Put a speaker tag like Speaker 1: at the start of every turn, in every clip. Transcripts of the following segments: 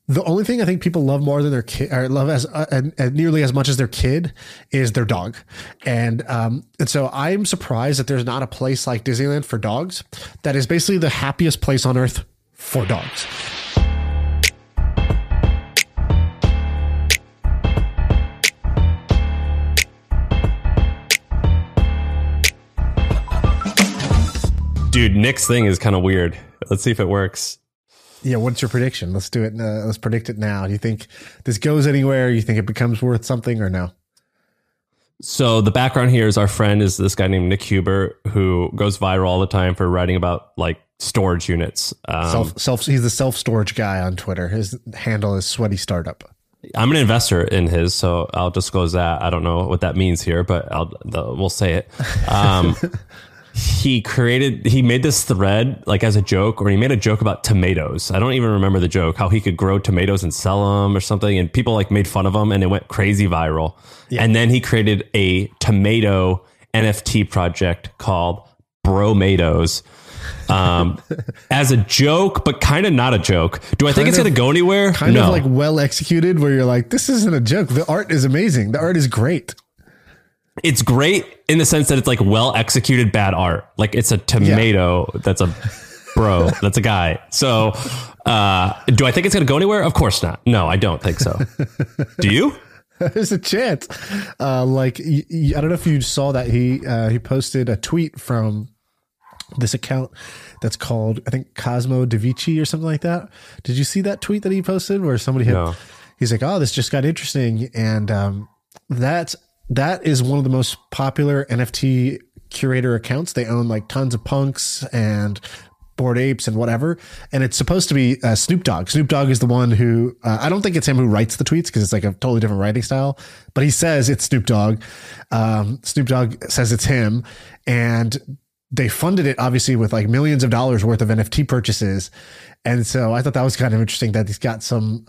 Speaker 1: The only thing I think people love more than their kid, or love as nearly as much as their kid, is their dog, and so I'm surprised that there's not a place like Disneyland for dogs that is basically the happiest place on earth for dogs.
Speaker 2: Dude, Nick's thing is kind of weird. Let's see if it works.
Speaker 1: Yeah, what's your prediction? Let's do it. Let's predict it now. Do you think this goes anywhere? You think it becomes worth something or no?
Speaker 2: So the background here is our friend is this guy named Nick Huber, who goes viral all the time for writing about like storage units.
Speaker 1: He's the self-storage guy on Twitter. His handle is Sweaty Startup. I'm
Speaker 2: an investor in his, so I'll disclose that. I don't know what that means here, but we'll say it. He made this thread like as a joke, or he made a joke about tomatoes. I don't even remember the joke, how he could grow tomatoes and sell them or something. And people like made fun of him and it went crazy viral. Yeah. And then he created a tomato NFT project called Bromatoes as a joke, but kind of not a joke. Do I think it's going to go anywhere?
Speaker 1: Kind of like well executed where you're like, this isn't a joke. The art is amazing. The art is great.
Speaker 2: It's great in the sense that it's like well executed bad art. Like it's a tomato that's a bro, that's a guy. So do I think it's going to go anywhere? Of course not. No, I don't think so. Do you?
Speaker 1: There's a chance. I don't know if you saw that he posted a tweet from this account that's called, I think, Cosmo Davici or something like that. Did you see that tweet that he posted where somebody had, he's like, oh, this just got interesting. And that is one of the most popular NFT curator accounts. They own like tons of punks and Bored Apes and whatever. And it's supposed to be Snoop Dogg. Snoop Dogg is the one who, I don't think it's him who writes the tweets because it's like a totally different writing style, but he says it's Snoop Dogg. Snoop Dogg says it's him. And they funded it obviously with like millions of dollars worth of NFT purchases. And so I thought that was kind of interesting that he's got some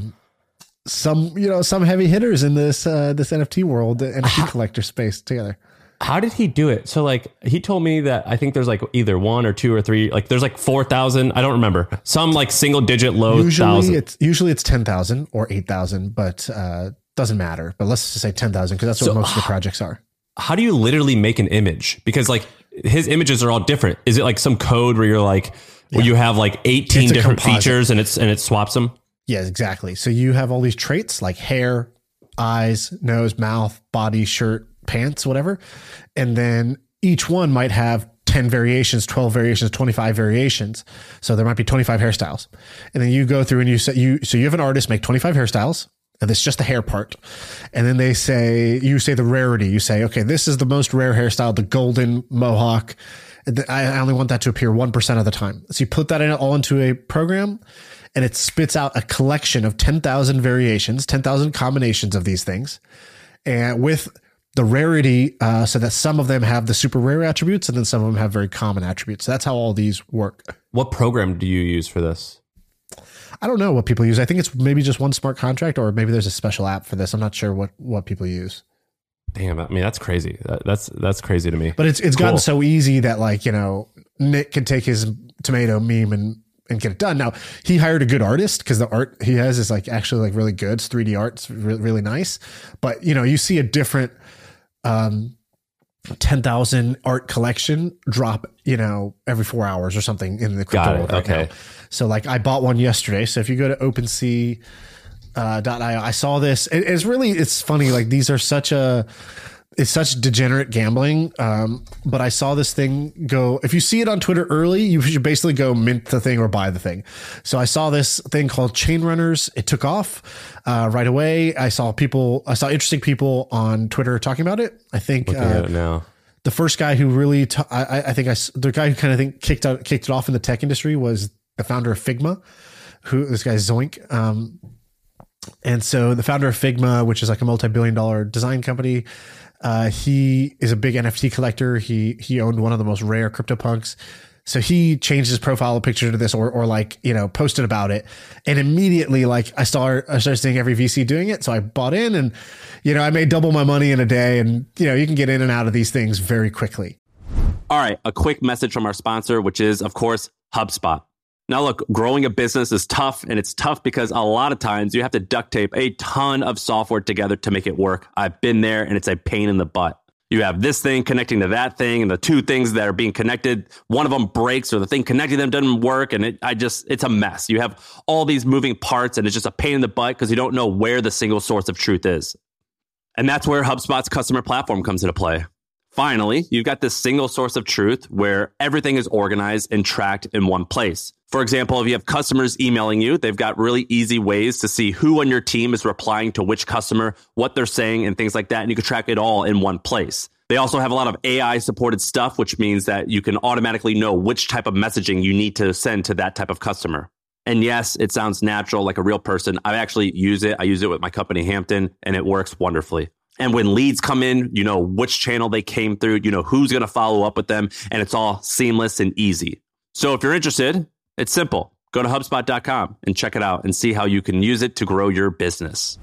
Speaker 1: heavy hitters in this NFT world, the NFT collector space together.
Speaker 2: How did he do it? So like he told me that I think there's like either 1 or 2 or 3, like there's like 4,000. I don't remember, some like single digit low thousand.
Speaker 1: Usually it's 10,000 or 8,000, but doesn't matter. But let's just say 10,000 because that's what most of the projects are.
Speaker 2: How do you literally make an image? Because like his images are all different. Is it like some code where you're like, where you have like 18 different features and it swaps them?
Speaker 1: Yeah, exactly. So you have all these traits like hair, eyes, nose, mouth, body, shirt, pants, whatever. And then each one might have 10 variations, 12 variations, 25 variations. So there might be 25 hairstyles. And then you go through and you have an artist make 25 hairstyles. And it's just the hair part. And then you say the rarity. You say, okay, this is the most rare hairstyle, the golden mohawk. I only want that to appear 1% of the time. So you put that all into a program and it spits out a collection of 10,000 variations, 10,000 combinations of these things. And with the rarity, so that some of them have the super rare attributes and then some of them have very common attributes. So that's how all these work.
Speaker 2: What program do you use for this?
Speaker 1: I don't know what people use. I think it's maybe just one smart contract, or maybe there's a special app for this. I'm not sure what people use.
Speaker 2: Damn, I mean, that's crazy. That's crazy to me.
Speaker 1: But it's gotten so easy that like, Nick can take his tomato meme and get it done. Now he hired a good artist because the art he has is like actually like really good. It's 3D art. It's really, really nice. But you see a different 10,000 art collection drop, every 4 hours or something in the crypto world right now. So like I bought one yesterday. So if you go to OpenSea .io, I saw this. It's funny. Like these are it's such degenerate gambling. But I saw this thing go, if you see it on Twitter early, you should basically go mint the thing or buy the thing. So I saw this thing called Chain Runners. It took off right away. I saw interesting people on Twitter talking about it. I think
Speaker 2: now.
Speaker 1: The first guy who really, the guy who kind of kicked it off in the tech industry was the founder of Figma, this guy's Zoink. And so the founder of Figma, which is like a multi-billion-dollar design company, he is a big NFT collector. He owned one of the most rare CryptoPunks. So he changed his profile picture to this or posted about it. And immediately, like I started seeing every VC doing it. So I bought in and, I made double my money in a day. And, you can get in and out of these things very quickly.
Speaker 2: All right. A quick message from our sponsor, which is, of course, HubSpot. Now, look, growing a business is tough, and it's tough because a lot of times you have to duct tape a ton of software together to make it work. I've been there, and it's a pain in the butt. You have this thing connecting to that thing, and the two things that are being connected, one of them breaks, or the thing connecting them doesn't work, and it's a mess. You have all these moving parts, and it's just a pain in the butt because you don't know where the single source of truth is. And that's where HubSpot's customer platform comes into play. Finally, you've got this single source of truth where everything is organized and tracked in one place. For example, if you have customers emailing you, they've got really easy ways to see who on your team is replying to which customer, what they're saying, and things like that. And you can track it all in one place. They also have a lot of AI supported stuff, which means that you can automatically know which type of messaging you need to send to that type of customer. And yes, it sounds natural, like a real person. I actually use it. I use it with my company, Hampton, and it works wonderfully. And when leads come in, you know which channel they came through, you know who's going to follow up with them, and it's all seamless and easy. So if you're interested, it's simple. Go to HubSpot.com and check it out and see how you can use it to grow your business.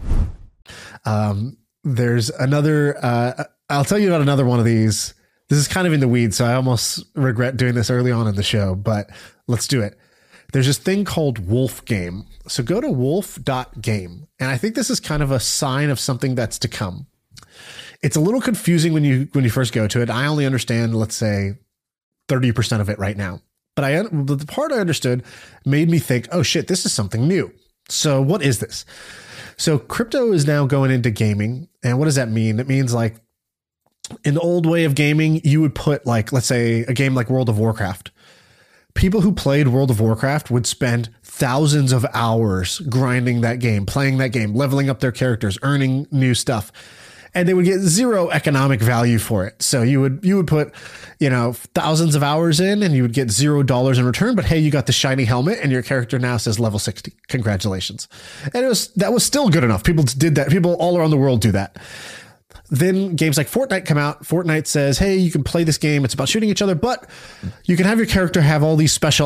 Speaker 1: There's another, I'll tell you about another one of these. This is kind of in the weeds, so I almost regret doing this early on in the show, but let's do it. There's this thing called Wolfgame. So go to wolf.game. And I think this is kind of a sign of something that's to come. It's a little confusing when you first go to it. I only understand, let's say, 30% of it right now. But the part I understood made me think, oh shit, this is something new. So what is this? So crypto is now going into gaming. And what does that mean? It means like in the old way of gaming, you would put like, let's say a game like World of Warcraft. People who played World of Warcraft would spend thousands of hours grinding that game, playing that game, leveling up their characters, earning new stuff. And they would get zero economic value for it. So you would put, thousands of hours in and you would get $0 in return. But hey, you got the shiny helmet and your character now says level 60. Congratulations. And that was still good enough. People did that. People all around the world do that. Then games like Fortnite come out. Fortnite says, hey, you can play this game. It's about shooting each other, but you can have your character have all these special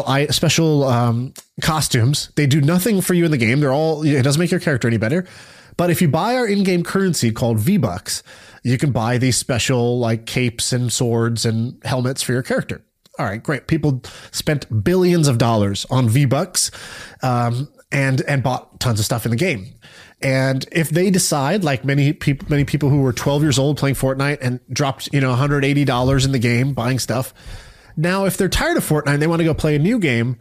Speaker 1: costumes. They do nothing for you in the game. It doesn't make your character any better. But if you buy our in-game currency called V-Bucks, you can buy these special like capes and swords and helmets for your character. All right, great. People spent billions of dollars on V-Bucks and bought tons of stuff in the game. And if they decide, like many people who were 12 years old playing Fortnite and dropped, $180 in the game buying stuff. Now, if they're tired of Fortnite and they want to go play a new game,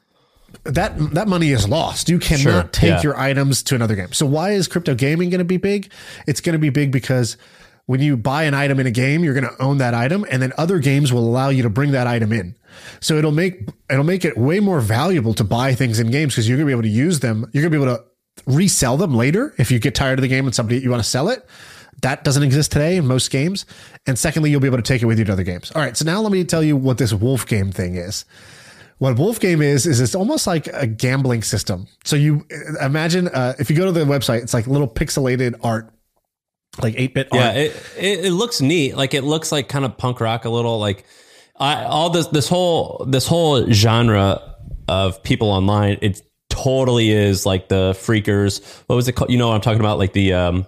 Speaker 1: that money is lost. You cannot take your items to another game. So why is crypto gaming going to be big? It's going to be big because when you buy an item in a game, you're going to own that item, and then other games will allow you to bring that item in. So it'll make it way more valuable to buy things in games because you're going to be able to use them. You're going to be able to resell them later if you get tired of the game and you want to sell it. That doesn't exist today in most games. And secondly, you'll be able to take it with you to other games. All right. So now let me tell you what this wolf game thing is. What Wolfgame is it's almost like a gambling system. So you imagine if you go to the website, it's like little pixelated art, like 8-bit art.
Speaker 2: Yeah, it looks neat. Like it looks like kind of punk rock a little. Like this whole genre of people online, it totally is like the freakers. What was it called? You know what I'm talking about? Like the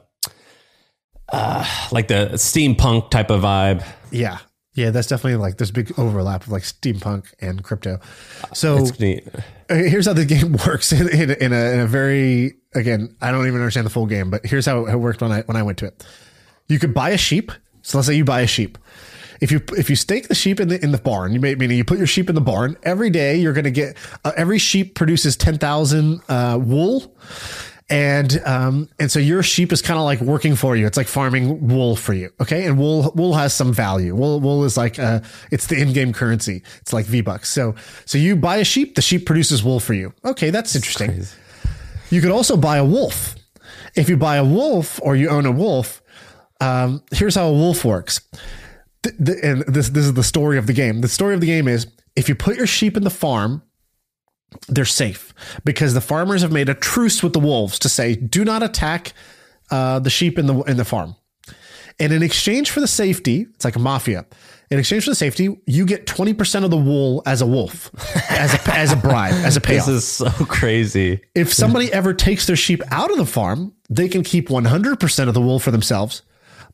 Speaker 2: steampunk type of vibe.
Speaker 1: Yeah. Yeah, that's definitely like there's big overlap of like steampunk and crypto. So
Speaker 2: it's neat.
Speaker 1: Here's how the game works in a very, again, I don't even understand the full game, but here's how it worked when I went to it. You could buy a sheep. So let's say you buy a sheep. If you stake the sheep in the barn, meaning you put your sheep in the barn every day, you're going to get every sheep produces 10,000 wool. And so your sheep is kind of like working for you. It's like farming wool for you. Okay. And wool has some value. Wool is like, it's the in-game currency. It's like V-Bucks. So you buy a sheep, the sheep produces wool for you. Okay. That's interesting. Crazy. You could also buy a wolf. If you buy a wolf or you own a wolf, here's how a wolf works. And this is the story of the game. The story of the game is if you put your sheep in the farm, they're safe because the farmers have made a truce with the wolves to say, do not attack the sheep in the farm. And in exchange for the safety, it's like a mafia. In exchange for the safety, you get 20% of the wool as a wolf, as a bribe, as a payoff.
Speaker 2: This is so crazy.
Speaker 1: If somebody ever takes their sheep out of the farm, they can keep 100% of the wool for themselves.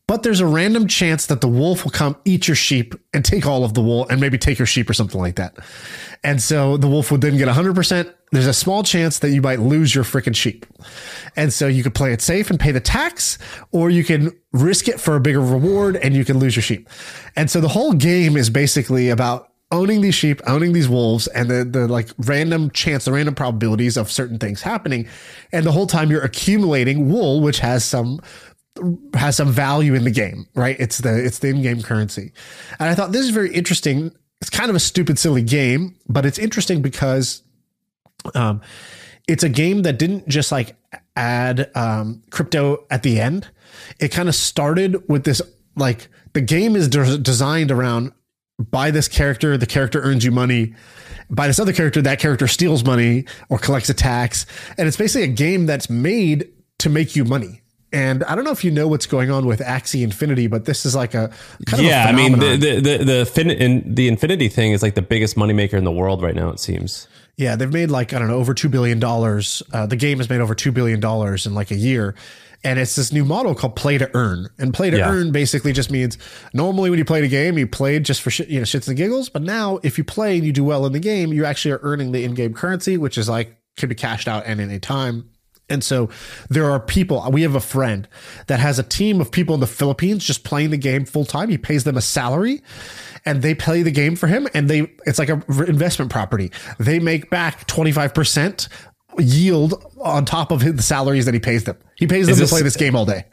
Speaker 1: but there's a random chance that the wolf will come eat your sheep and take all of the wool and maybe take your sheep or something like that. And so the wolf would then get 100%. There's a small chance that you might lose your freaking sheep. And so you could play it safe and pay the tax, or you can risk it for a bigger reward and you can lose your sheep. And so the whole game is basically about owning these sheep, owning these wolves, and the like random chance, the random probabilities of certain things happening. And the whole time you're accumulating wool, which has some value in the game, right? It's the in-game currency. And I thought this is very interesting. It's kind of a stupid, silly game, but it's interesting because it's a game that didn't just like add crypto at the end. It kind of started with this, like the game is designed around buy this character, the character earns you money. Buy this other character, that character steals money or collects a tax. And it's basically a game that's made to make you money. And I don't know if you know what's going on with Axie Infinity, but this is like a kind of a phenomenon.
Speaker 2: I mean, the Infinity thing is like the biggest moneymaker in the world right now, it seems.
Speaker 1: Yeah, they've made like, I don't know, over $2 billion. The game has made over $2 billion in like a year. And it's this new model called play to earn. And play to earn basically just means normally when you played a game, you played just for shits and giggles. But now if you play and you do well in the game, you actually are earning the in-game currency, which is like, can be cashed out at any time. And so there are people, we have a friend that has a team of people in the Philippines just playing the game full time. He pays them a salary and they play the game for him. And it's like a investment property. They make back 25% yield on top of the salaries that he pays them. He pays them to play this game all day.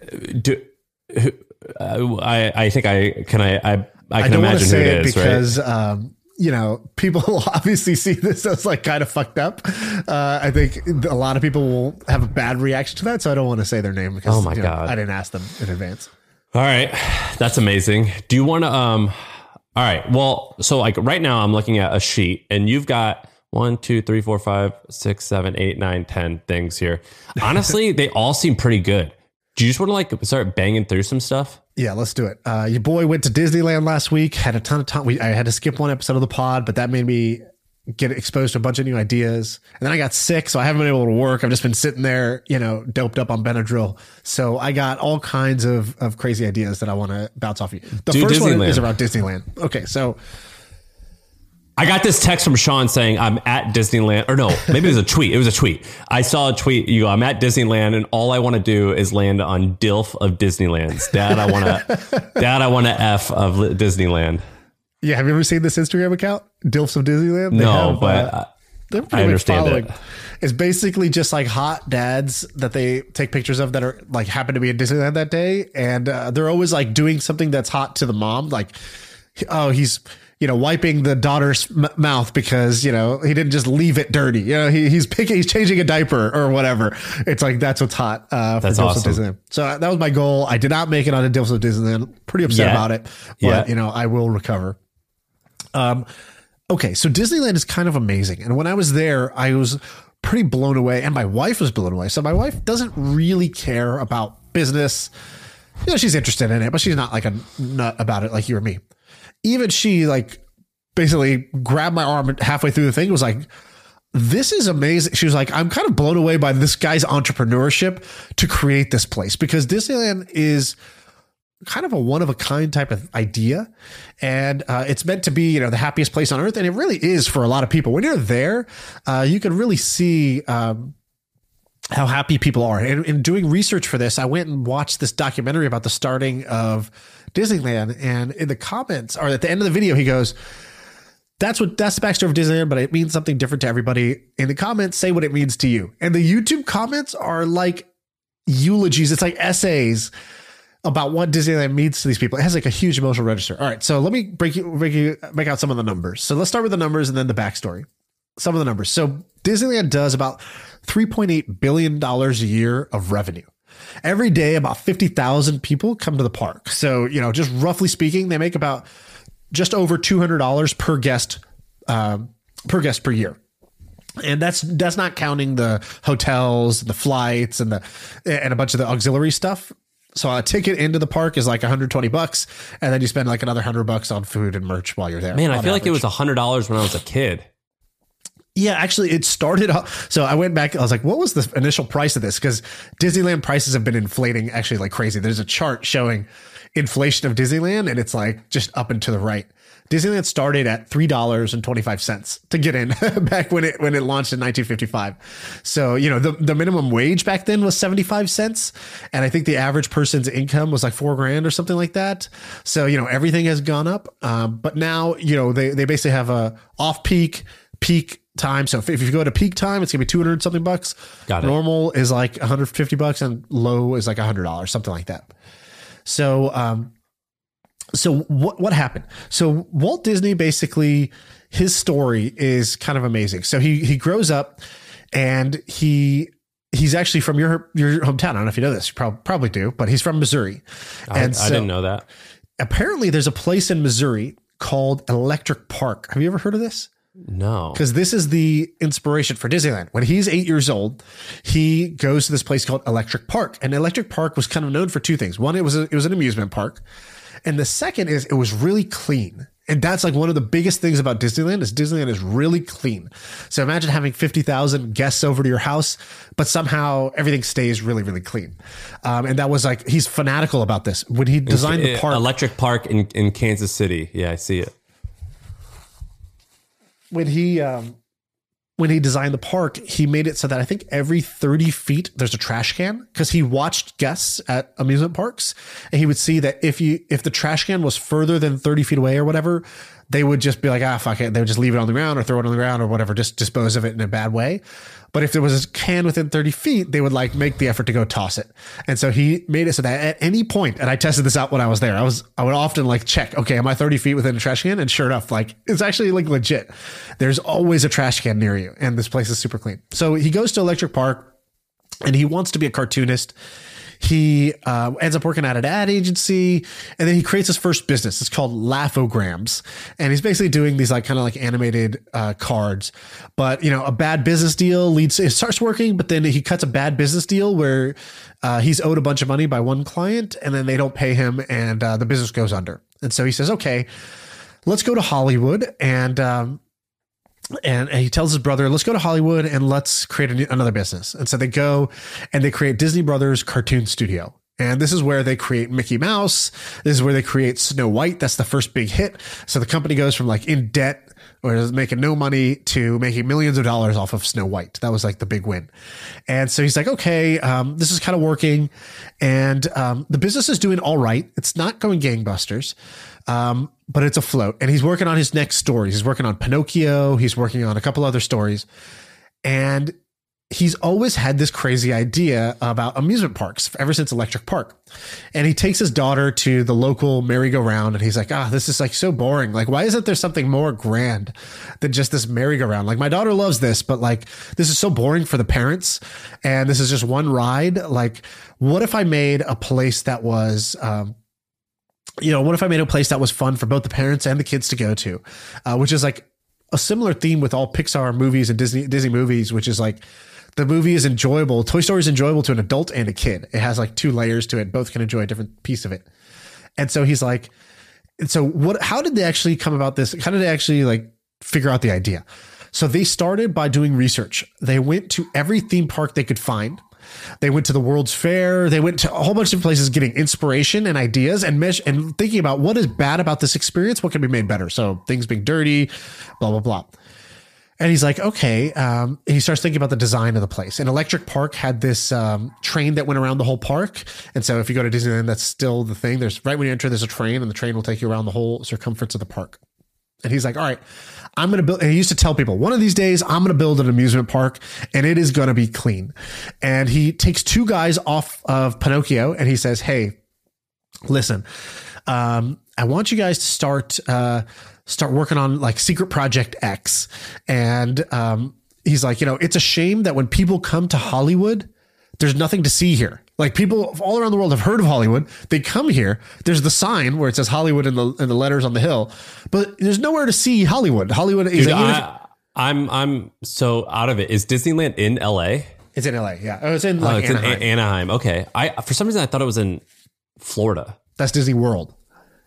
Speaker 2: I think I can
Speaker 1: don't
Speaker 2: imagine
Speaker 1: want to say
Speaker 2: who it
Speaker 1: it
Speaker 2: is,
Speaker 1: because,
Speaker 2: right?
Speaker 1: People will obviously see this as like kind of fucked up. I think a lot of people will have a bad reaction to that. So I don't want to say their name because God, I didn't ask them in advance.
Speaker 2: All right. That's amazing. Do you want to, all right. Well, so like right now I'm looking at a sheet and you've got 1, 2, 3, 4, 5, 6, 7, 8, 9, 10 things here. Honestly, they all seem pretty good. Do you just want to like start banging through some stuff?
Speaker 1: Yeah, let's do it. Your boy went to Disneyland last week, had a ton of time. I had to skip one episode of the pod, but that made me get exposed to a bunch of new ideas. And then I got sick, so I haven't been able to work. I've just been sitting there, doped up on Benadryl. So I got all kinds of crazy ideas that I want to bounce off you. The first one is about Disneyland. Okay, so
Speaker 2: I got this text from Sean saying I'm at Disneyland, or no, maybe it was a tweet. It was a tweet. I saw a tweet. You go, I'm at Disneyland and all I want to do is land on DILF of Disneyland's. Dad, I want to F of Disneyland.
Speaker 1: Yeah. Have you ever seen this Instagram account? DILFs of Disneyland?
Speaker 2: But I understand it.
Speaker 1: It's basically just like hot dads that they take pictures of that are like happen to be at Disneyland that day. And they're always like doing something that's hot to the mom. Like, oh, he's, wiping the daughter's mouth because, he didn't just leave it dirty. He's changing a diaper or whatever. It's like, that's what's hot for
Speaker 2: that's
Speaker 1: DILFs
Speaker 2: awesome.
Speaker 1: of Disneyland. So that was my goal. I did not make it on a DILFs of Disneyland. Pretty upset about it, but I will recover. Okay. So Disneyland is kind of amazing. And when I was there, I was pretty blown away and my wife was blown away. So my wife doesn't really care about business. She's interested in it, but she's not like a nut about it like you or me. Even she like basically grabbed my arm halfway through the thing. It was like, this is amazing. She was like, I'm kind of blown away by this guy's entrepreneurship to create this place because Disneyland is kind of a one of a kind type of idea. And it's meant to be, the happiest place on earth. And it really is for a lot of people. When you're there, you can really see how happy people are. And in doing research for this, I went and watched this documentary about the starting of Disneyland. And in the comments or at the end of the video, he goes, that's the backstory of Disneyland, but it means something different to everybody. In the comments, say what it means to you. And the YouTube comments are like eulogies. It's like essays about what Disneyland means to these people. It has like a huge emotional register. All right. So let me break out some of the numbers. So let's start with the numbers and then the backstory. Some of the numbers. So Disneyland does about $3.8 billion a year of revenue. Every day, about 50,000 people come to the park. So, just roughly speaking, they make about just over $200 per guest per year. And that's not counting the hotels, the flights, and a bunch of the auxiliary stuff. So a ticket into the park is like $120, and then you spend like another $100 on food and merch while you're there.
Speaker 2: Man, I feel like it was $100 when I was a kid.
Speaker 1: Yeah, actually, it started off. So I went back. I was like, what was the initial price of this? Because Disneyland prices have been inflating actually like crazy. There's a chart showing inflation of Disneyland, and it's like just up and to the right. Disneyland started at $3.25 to get in back when it launched in 1955. So, you know, the minimum wage back then was 75 cents. And I think the average person's income was like $4,000 or something like that. So, you know, everything has gone up. But now, you know, they basically have a off peak time. So if you go to peak time, it's gonna be 200 something bucks.
Speaker 2: Got it.
Speaker 1: Normal is like $150 and low is like $100, something like that. So, so what happened? So Walt Disney, basically his story is kind of amazing. So he grows up and he's actually from your hometown. I don't know if you know this, you probably do, but he's from Missouri. And
Speaker 2: I didn't know that.
Speaker 1: Apparently there's a place in Missouri called Electric Park. Have you ever heard of this?
Speaker 2: No.
Speaker 1: Because this is the inspiration for Disneyland. When he's 8 years old, he goes to this place called Electric Park. And Electric Park was kind of known for two things. One, it was an amusement park. And the second is it was really clean. And that's like one of the biggest things about Disneyland is really clean. So imagine having 50,000 guests over to your house, but somehow everything stays really, really clean. And that was like, he's fanatical about this. When he designed the park.
Speaker 2: Electric Park in Kansas City. Yeah, I see it.
Speaker 1: When he designed the park, he made it so that I think every 30 feet there's a trash can, because he watched guests at amusement parks and he would see that if the trash can was further than 30 feet away or whatever, they would just be like, fuck it. They would just leave it on the ground or throw it on the ground or whatever, just dispose of it in a bad way. But if there was a can within 30 feet, they would like make the effort to go toss it. And so he made it so that at any point, and I tested this out when I was there, I would often like check, okay, am I 30 feet within a trash can? And sure enough, like it's actually like legit. There's always a trash can near you. And this place is super clean. So he goes to Electric Park and he wants to be a cartoonist. He ends up working at an ad agency, and then he creates his first business. It's called Laugh-O-Grams, and he's basically doing these like kind of like animated cards. But you know, a bad business deal it starts working, but then he cuts a bad business deal where he's owed a bunch of money by one client, and then they don't pay him, and the business goes under. And so he says, "Okay, let's go to Hollywood," and he tells his brother, let's go to Hollywood and let's create another business. And so they go and they create Disney Brothers Cartoon Studio. And this is where they create Mickey Mouse. This is where they create Snow White. That's the first big hit. So the company goes from like in debt or making no money to making millions of dollars off of Snow White. That was like the big win. And so he's like, okay, this is kind of working. And the business is doing all right. It's not going gangbusters. But it's afloat, and he's working on his next stories. He's working on Pinocchio. He's working on a couple other stories, and he's always had this crazy idea about amusement parks ever since Electric Park. And he takes his daughter to the local merry-go-round, and he's like, this is like so boring. Like, why isn't there something more grand than just this merry-go-round? Like, my daughter loves this, but like, this is so boring for the parents. And this is just one ride. Like, what if I made a place that was, what if I made a place that was fun for both the parents and the kids to go to, which is like a similar theme with all Pixar movies and Disney movies, which is like the movie is enjoyable. Toy Story is enjoyable to an adult and a kid. It has like two layers to it. Both can enjoy a different piece of it. And so he's like, how did they actually come about this? How did they actually like figure out the idea? So they started by doing research. They went to every theme park they could find. They went to the World's Fair. They went to a whole bunch of places getting inspiration and ideas and thinking about what is bad about this experience. What can be made better? So things being dirty, blah, blah, blah. And he's like, okay. And he starts thinking about the design of the place. And Electric Park had this train that went around the whole park. And so if you go to Disneyland, that's still the thing. Right when you enter, there's a train, and the train will take you around the whole circumference of the park. And he's like, all right, I'm going to build. And he used to tell people, one of these days, I'm going to build an amusement park and it is going to be clean. And he takes two guys off of Pinocchio and he says, hey, listen, I want you guys to start working on like Secret Project X. And he's like, it's a shame that when people come to Hollywood, there's nothing to see here. Like, people all around the world have heard of Hollywood. They come here. There's the sign where it says Hollywood in the letters on the hill, but there's nowhere to see Hollywood. Hollywood is.
Speaker 2: Dude, I'm so out of it. Is Disneyland in LA?
Speaker 1: It's in LA. Yeah. Oh, it's in Anaheim.
Speaker 2: Anaheim. Okay. For some reason I thought it was in Florida.
Speaker 1: That's Disney World.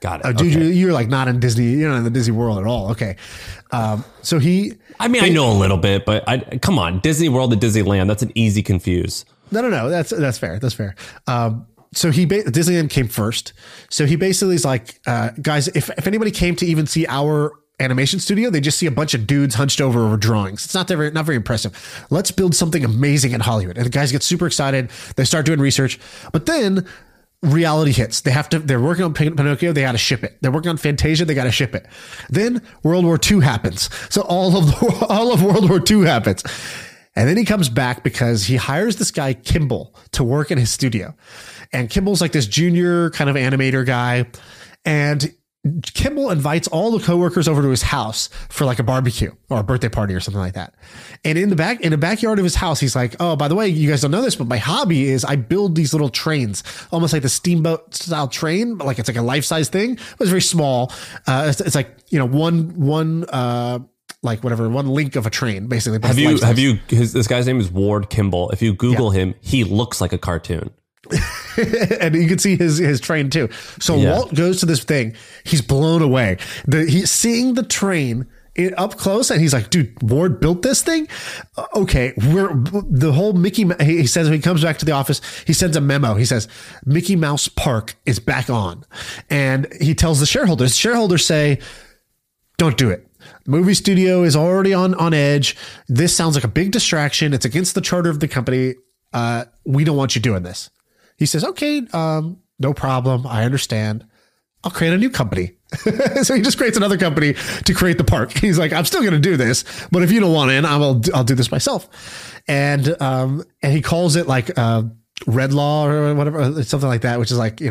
Speaker 2: Got it.
Speaker 1: Oh, dude,
Speaker 2: Okay.
Speaker 1: you're like not in Disney. You're not in the Disney World at all. Okay. So
Speaker 2: I mean, I know a little bit, but come on, Disney World to Disneyland. That's an easy confuse.
Speaker 1: No. That's fair. That's fair. So Disneyland came first. So he basically is like, guys, if anybody came to even see our animation studio, they just see a bunch of dudes hunched over drawings. It's not very impressive. Let's build something amazing in Hollywood. And the guys get super excited. They start doing research, but then reality hits. They're working on Pinocchio. They got to ship it. They're working on Fantasia. They got to ship it. Then World War II happens. So all of World War II happens. And then he comes back because he hires this guy, Kimball, to work in his studio. And Kimball's like this junior kind of animator guy. And Kimball invites all the coworkers over to his house for like a barbecue or a birthday party or something like that. And in the backyard of his house, he's like, oh, by the way, you guys don't know this, but my hobby is I build these little trains, almost like the steamboat style train, but like it's like a life-size thing. It's very small. It's like, one link of a train, basically.
Speaker 2: This guy's name is Ward Kimball. If you Google him, he looks like a cartoon.
Speaker 1: And you can see his train too. So Walt goes to this thing. He's blown away. He's seeing the train up close, and he's like, dude, Ward built this thing? Okay, the whole Mickey, he says when he comes back to the office, he sends a memo. He says, Mickey Mouse Park is back on. And he tells the shareholders. Shareholders say, don't do it. Movie studio is already on edge. This sounds like a big distraction. It's against the charter of the company. We don't want you doing this. He says, okay, no problem. I understand. I'll create a new company. So he just creates another company to create the park. He's like, I'm still going to do this, but if you don't want in, I'll do this myself. And he calls it like, Red Law or whatever, something like that, which is like,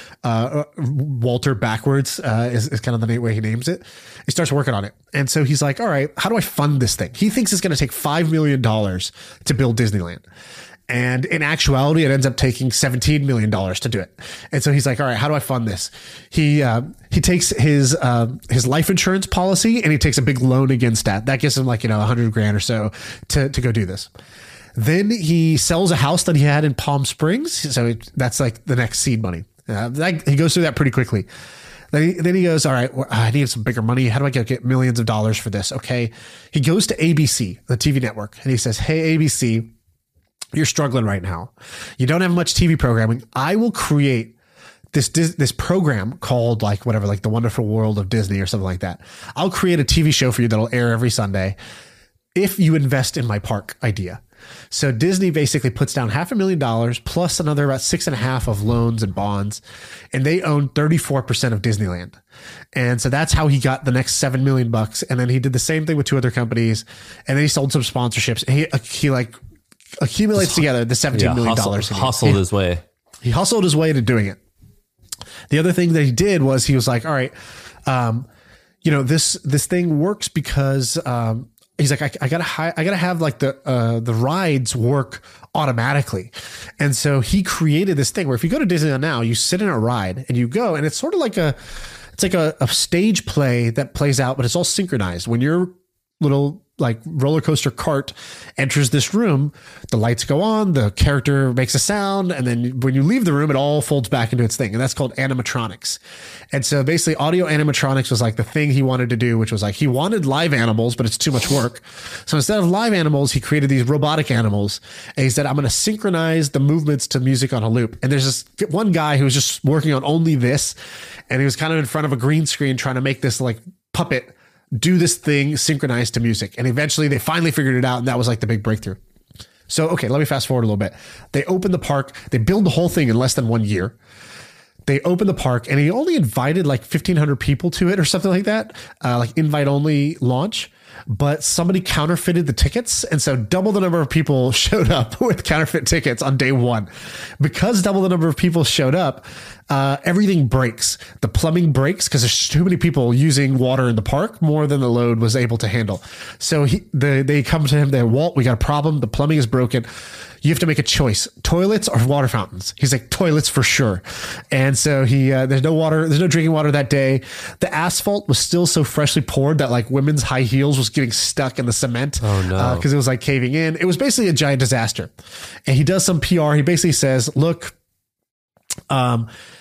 Speaker 1: Walter backwards, is kind of the way he names it. He starts working on it. And so he's like, all right, how do I fund this thing? He thinks it's going to take $5 million to build Disneyland. And in actuality, it ends up taking $17 million to do it. And so he's like, all right, how do I fund this? He takes his life insurance policy and he takes a big loan against that. That gives him like, $100,000 or so to go do this. Then he sells a house that he had in Palm Springs. So that's like the next seed money. He goes through that pretty quickly. Then he goes, all right, I need some bigger money. How do I get millions of dollars for this? Okay. He goes to ABC, the TV network, and he says, hey, ABC, you're struggling right now. You don't have much TV programming. I will create this program called like The Wonderful World of Disney or something like that. I'll create a TV show for you that'll air every Sunday if you invest in my park idea. So Disney basically puts down $500,000 plus another about 6.5 of loans and bonds, and they own 34% of Disneyland. And so that's how he got the next $7 million. And then he did the same thing with 2 other companies, and then he sold some sponsorships. And he like accumulates together the $17 million.
Speaker 2: Hustled his way.
Speaker 1: He hustled his way to doing it. The other thing that he did was he was like, all right, this thing works because, he's like, I gotta have like the rides work automatically. And so he created this thing where if you go to Disneyland now, you sit in a ride and you go, and it's sort of like a stage play that plays out, but it's all synchronized. When your little like roller coaster cart enters this room, the lights go on, the character makes a sound, and then when you leave the room, it all folds back into its thing. And that's called animatronics. And so basically audio animatronics was like the thing he wanted to do, which was like, he wanted live animals, but it's too much work. So instead of live animals, he created these robotic animals. And he said, I'm going to synchronize the movements to music on a loop. And there's this one guy who was just working on only this. And he was kind of in front of a green screen trying to make this like puppet do this thing synchronized to music. And eventually they finally figured it out. And that was like the big breakthrough. So, okay, let me fast forward a little bit. They opened the park. They build the whole thing in less than 1 year. They opened the park and he only invited like 1,500 people to it or something like that. Like invite only launch. But somebody counterfeited the tickets. And so double the number of people showed up with counterfeit tickets on day one. Because double the number of people showed up, everything breaks. The plumbing breaks because there's too many people using water in the park, more than the load was able to handle. So they come to him, they're, Walt, we got a problem. The plumbing is broken. You have to make a choice: toilets or water fountains. He's like, toilets for sure. And so there's no water, there's no drinking water that day. The asphalt was still so freshly poured that like women's high heels was getting stuck in the cement.
Speaker 2: Oh no.
Speaker 1: Cause it was like caving in. It was basically a giant disaster. And he does some PR. He basically says, look,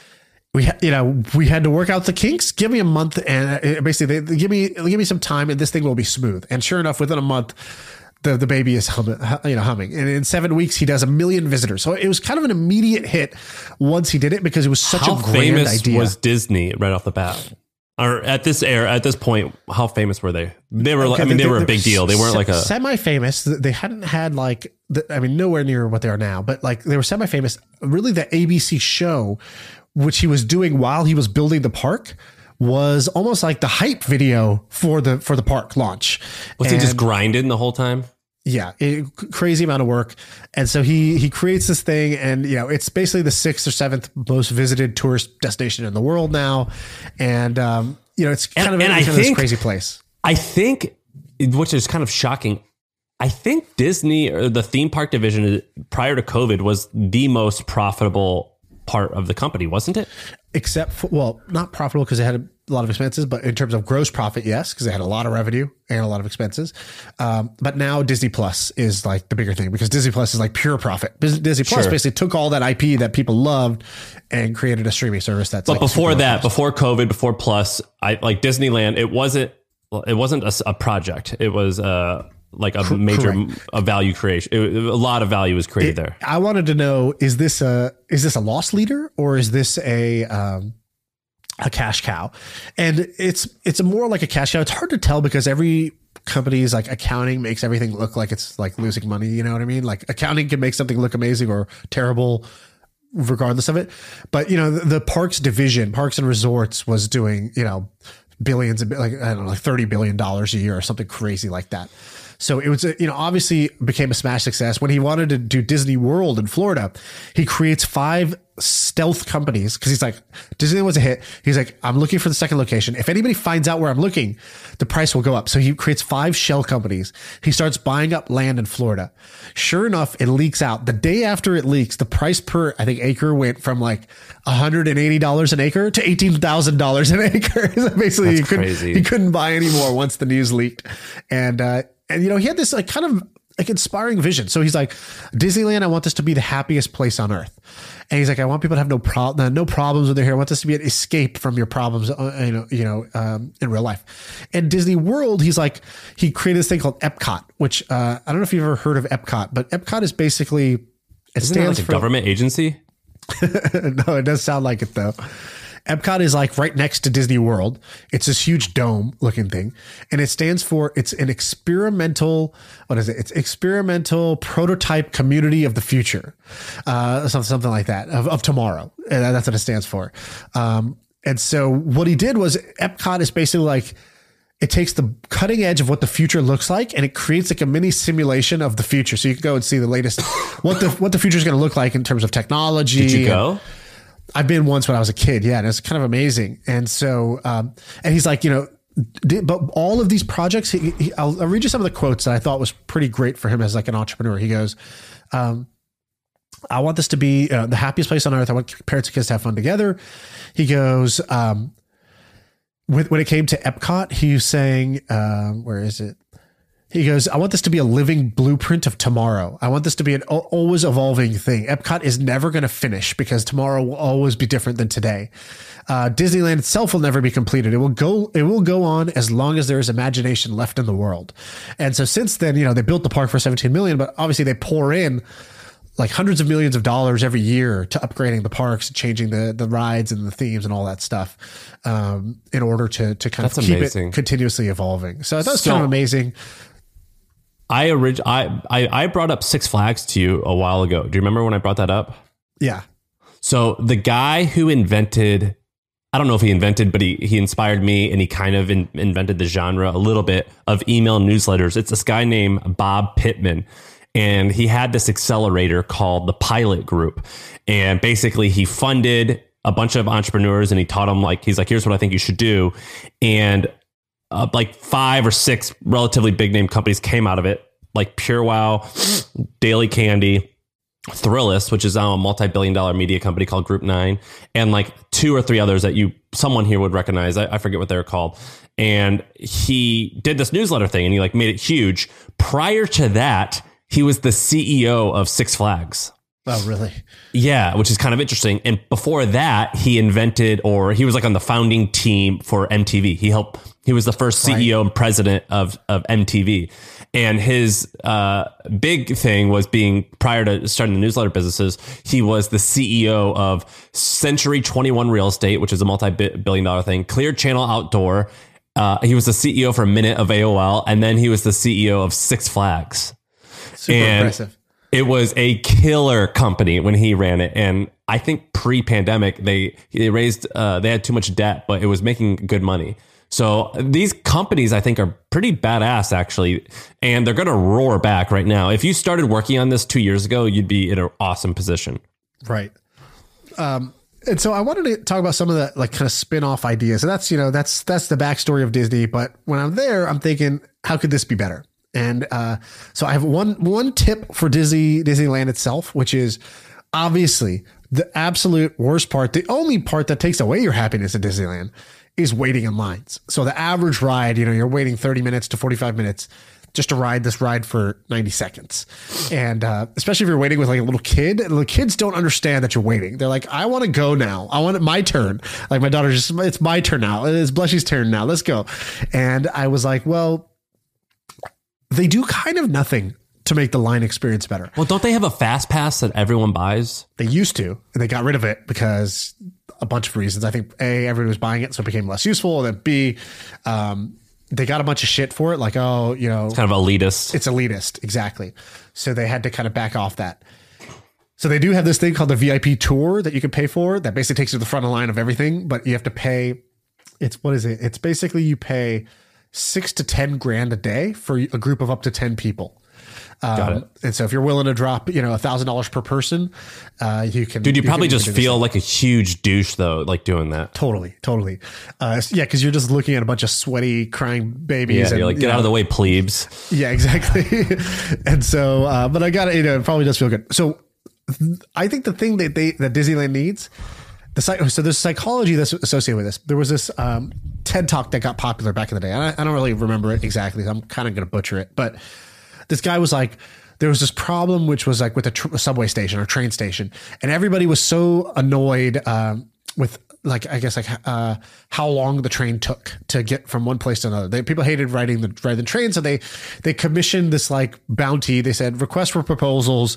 Speaker 1: we had to work out the kinks. Give me a month, and basically they give me some time, and this thing will be smooth. And sure enough, within a month, the baby is humming. And in 7 weeks, he does 1 million visitors. So it was kind of an immediate hit once he did it because it was such a grand idea. How famous
Speaker 2: was Disney right off the bat? Or at this point, how famous were they? They were, they were a big deal. They weren't like a
Speaker 1: semi-famous. They hadn't had nowhere near what they are now, but like they were semi-famous. Really, the ABC show, which he was doing while he was building the park, was almost like the hype video for the park launch.
Speaker 2: Was he just grinding the whole time?
Speaker 1: Yeah, crazy amount of work. And so he creates this thing, and it's basically the 6th or 7th most visited tourist destination in the world now. And it's kind of this crazy place.
Speaker 2: I think, which is kind of shocking, I think Disney, or the theme park division prior to COVID, was the most profitable part of the company, wasn't it?
Speaker 1: Except for, well, not profitable because they had a lot of expenses, but in terms of gross profit, yes, because they had a lot of revenue and a lot of expenses. But now Disney Plus is like the bigger thing because Disney Plus is like pure profit. Disney Plus basically took all that IP that people loved and created a streaming service that's.
Speaker 2: But before that, before COVID, before Plus, I like Disneyland. It wasn't a project. It was like a major value creation. A lot of value was created there.
Speaker 1: I wanted to know, is this a loss leader or is this a cash cow? And it's more like a cash cow. It's hard to tell because every company's like accounting makes everything look like it's like losing money. You know what I mean? Like accounting can make something look amazing or terrible regardless of it. But the parks division, parks and resorts, was doing, billions, like, I don't know, like $30 billion a year or something crazy like that. So it was, obviously became a smash success. When he wanted to do Disney World in Florida, he creates 5 stealth companies because he's like, Disney was a hit. He's like, I'm looking for the second location. If anybody finds out where I'm looking, the price will go up. So he creates 5 shell companies. He starts buying up land in Florida. Sure enough, it leaks out. The day after it leaks, the price per, I think, acre went from like $180 an acre to $18,000 an acre. So basically, he couldn't buy anymore once the news leaked. And he had this like kind of like inspiring vision. So he's like, Disneyland, I want this to be the happiest place on earth. And he's like, I want people to have no problems when they're here. I want this to be an escape from your problems, in real life. And Disney World, he's like, he created this thing called Epcot, which I don't know if you've ever heard of Epcot, but Epcot is basically,
Speaker 2: Isn't that like a government agency?
Speaker 1: No, it does sound like it though. Epcot is like right next to Disney World. It's this huge dome looking thing. And it stands for, it's an experimental, what is it? It's experimental prototype community of the future. Something like that, of tomorrow. And that's what it stands for. And so what he did was Epcot is basically like, it takes the cutting edge of what the future looks like and it creates like a mini simulation of the future. So you can go and see the latest, what the future is going to look like in terms of technology.
Speaker 2: Did you go?
Speaker 1: I've been once when I was a kid. Yeah. And it's kind of amazing. And so, and he's like, but all of these projects, I'll read you some of the quotes that I thought was pretty great for him as like an entrepreneur. He goes, I want this to be the happiest place on earth. I want parents and kids to have fun together. He goes, when it came to Epcot, he was saying, where is it? He goes, I want this to be a living blueprint of tomorrow. I want this to be an always evolving thing. Epcot is never going to finish because tomorrow will always be different than today. Disneyland itself will never be completed. It will go on as long as there is imagination left in the world. And so since then, they built the park for $17 million, but obviously they pour in like hundreds of millions of dollars every year to upgrading the parks, changing the rides and the themes and all that stuff, in order to kind of keep it continuously evolving. So I thought it was kind of amazing.
Speaker 2: I brought up Six Flags to you a while ago. Do you remember when I brought that up?
Speaker 1: Yeah.
Speaker 2: So the guy who invented, I don't know if he invented, but he inspired me and he kind of invented the genre a little bit of email newsletters. It's this guy named Bob Pittman. And he had this accelerator called the Pilot Group. And basically he funded a bunch of entrepreneurs and he taught them he's like, here's what I think you should do. And like 5 or 6 relatively big name companies came out of it, like PureWow, Daily Candy, Thrillist, which is now a multi-billion-dollar media company called Group 9, and like 2 or 3 others that someone here would recognize. I forget what they're called. And he did this newsletter thing and he like made it huge. Prior to that, he was the CEO of Six Flags.
Speaker 1: Oh, really?
Speaker 2: Yeah, which is kind of interesting. And before that, he was like on the founding team for MTV. He was the first CEO and president of MTV. And his big thing was prior to starting the newsletter businesses, he was the CEO of Century 21 Real Estate, which is a multi-billion-dollar thing, Clear Channel Outdoor. He was the CEO for a minute of AOL, and then he was the CEO of Six Flags.
Speaker 1: Super impressive.
Speaker 2: It was a killer company when he ran it. And I think pre-pandemic, they had too much debt, but it was making good money. So these companies, I think, are pretty badass, actually. And they're going to roar back right now. If you started working on this 2 years ago, you'd be in an awesome position.
Speaker 1: Right. And so I wanted to talk about some of the like kind of spin-off ideas. And that's the backstory of Disney. But when I'm there, I'm thinking, how could this be better? And so I have one tip for Disneyland itself, which is obviously the absolute worst part. The only part that takes away your happiness at Disneyland is waiting in lines. So the average ride, you're waiting 30 minutes to 45 minutes just to ride this ride for 90 seconds. And especially if you're waiting with like a little kid, the kids don't understand that you're waiting. They're like, I want to go now. I want it my turn. Like my daughter it's my turn now. It's Blushy's turn now. Let's go. And I was like, well, they do kind of nothing to make the line experience better.
Speaker 2: Well, don't they have a fast pass that everyone buys?
Speaker 1: They used to, and they got rid of it because a bunch of reasons. I think A, everyone was buying it, so it became less useful. And then B, they got a bunch of shit for it. Like, it's
Speaker 2: kind of elitist.
Speaker 1: It's elitist. Exactly. So they had to kind of back off that. So they do have this thing called the VIP tour that you can pay for that basically takes you to the front of the line of everything, but you have to pay. What is it? It's basically you pay $6,000 to $10,000 a day for a group of up to 10 people.
Speaker 2: Got it.
Speaker 1: And so if you're willing to drop, $1,000 per person, you can.
Speaker 2: Dude, you probably just feel like a huge douche though, like doing that.
Speaker 1: Totally. Because you're just looking at a bunch of sweaty, crying babies.
Speaker 2: Yeah, you're like, get out of the way, plebes.
Speaker 1: Yeah, exactly. And so, but I got it. It probably does feel good. So I think the thing that Disneyland needs. So there's psychology that's associated with this. There was this TED Talk that got popular back in the day. I don't really remember it exactly. I'm kind of going to butcher it. But this guy was like, there was this problem, which was like with a subway station or train station. And everybody was so annoyed with how long the train took to get from one place to another. People hated riding the train. So they commissioned this like bounty. They said, request for proposals,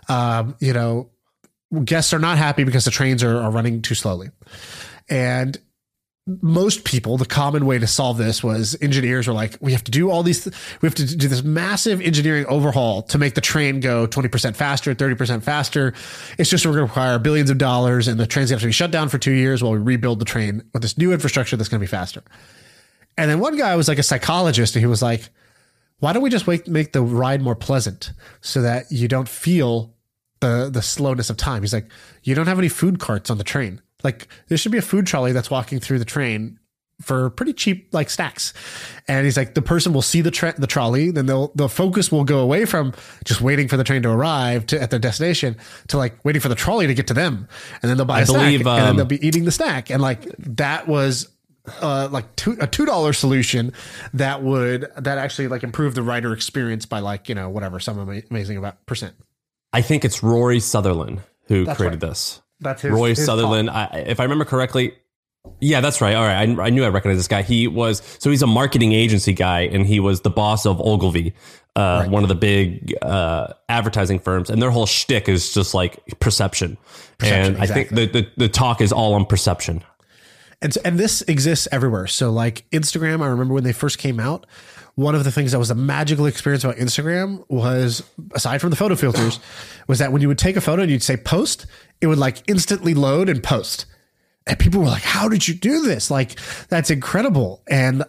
Speaker 1: guests are not happy because the trains are running too slowly. And most people, the common way to solve this was engineers were like, we have to do we have to do this massive engineering overhaul to make the train go 20% faster, 30% faster. It's just, we're going to require billions of dollars and the trains have to be shut down for 2 years while we rebuild the train with this new infrastructure that's going to be faster. And then one guy was like a psychologist and he was like, why don't we just make the ride more pleasant so that you don't feel the slowness of time? He's like, you don't have any food carts on the train. Like there should be a food trolley that's walking through the train for pretty cheap like snacks. And he's like, the person will see the trolley, then the focus will go away from just waiting for the train to arrive at their destination to like waiting for the trolley to get to them. And then they'll buy a snack and then they'll be eating the snack. And like that was like a $2 solution that actually like improve the rider experience by like, some amazing about percent.
Speaker 2: I think it's Rory Sutherland who created this.
Speaker 1: That's
Speaker 2: Roy Sutherland. If I remember correctly. Yeah, that's right. All right. I knew I recognized this guy. He's a marketing agency guy and he was the boss of Ogilvy, one of the big advertising firms. And their whole shtick is just like perception. And exactly. I think the talk is all on perception.
Speaker 1: And this exists everywhere. So like Instagram, I remember when they first came out, one of the things that was a magical experience about Instagram was, aside from the photo filters, was that when you would take a photo and you'd say post, it would like instantly load and post. And people were like, how did you do this? Like, that's incredible. And,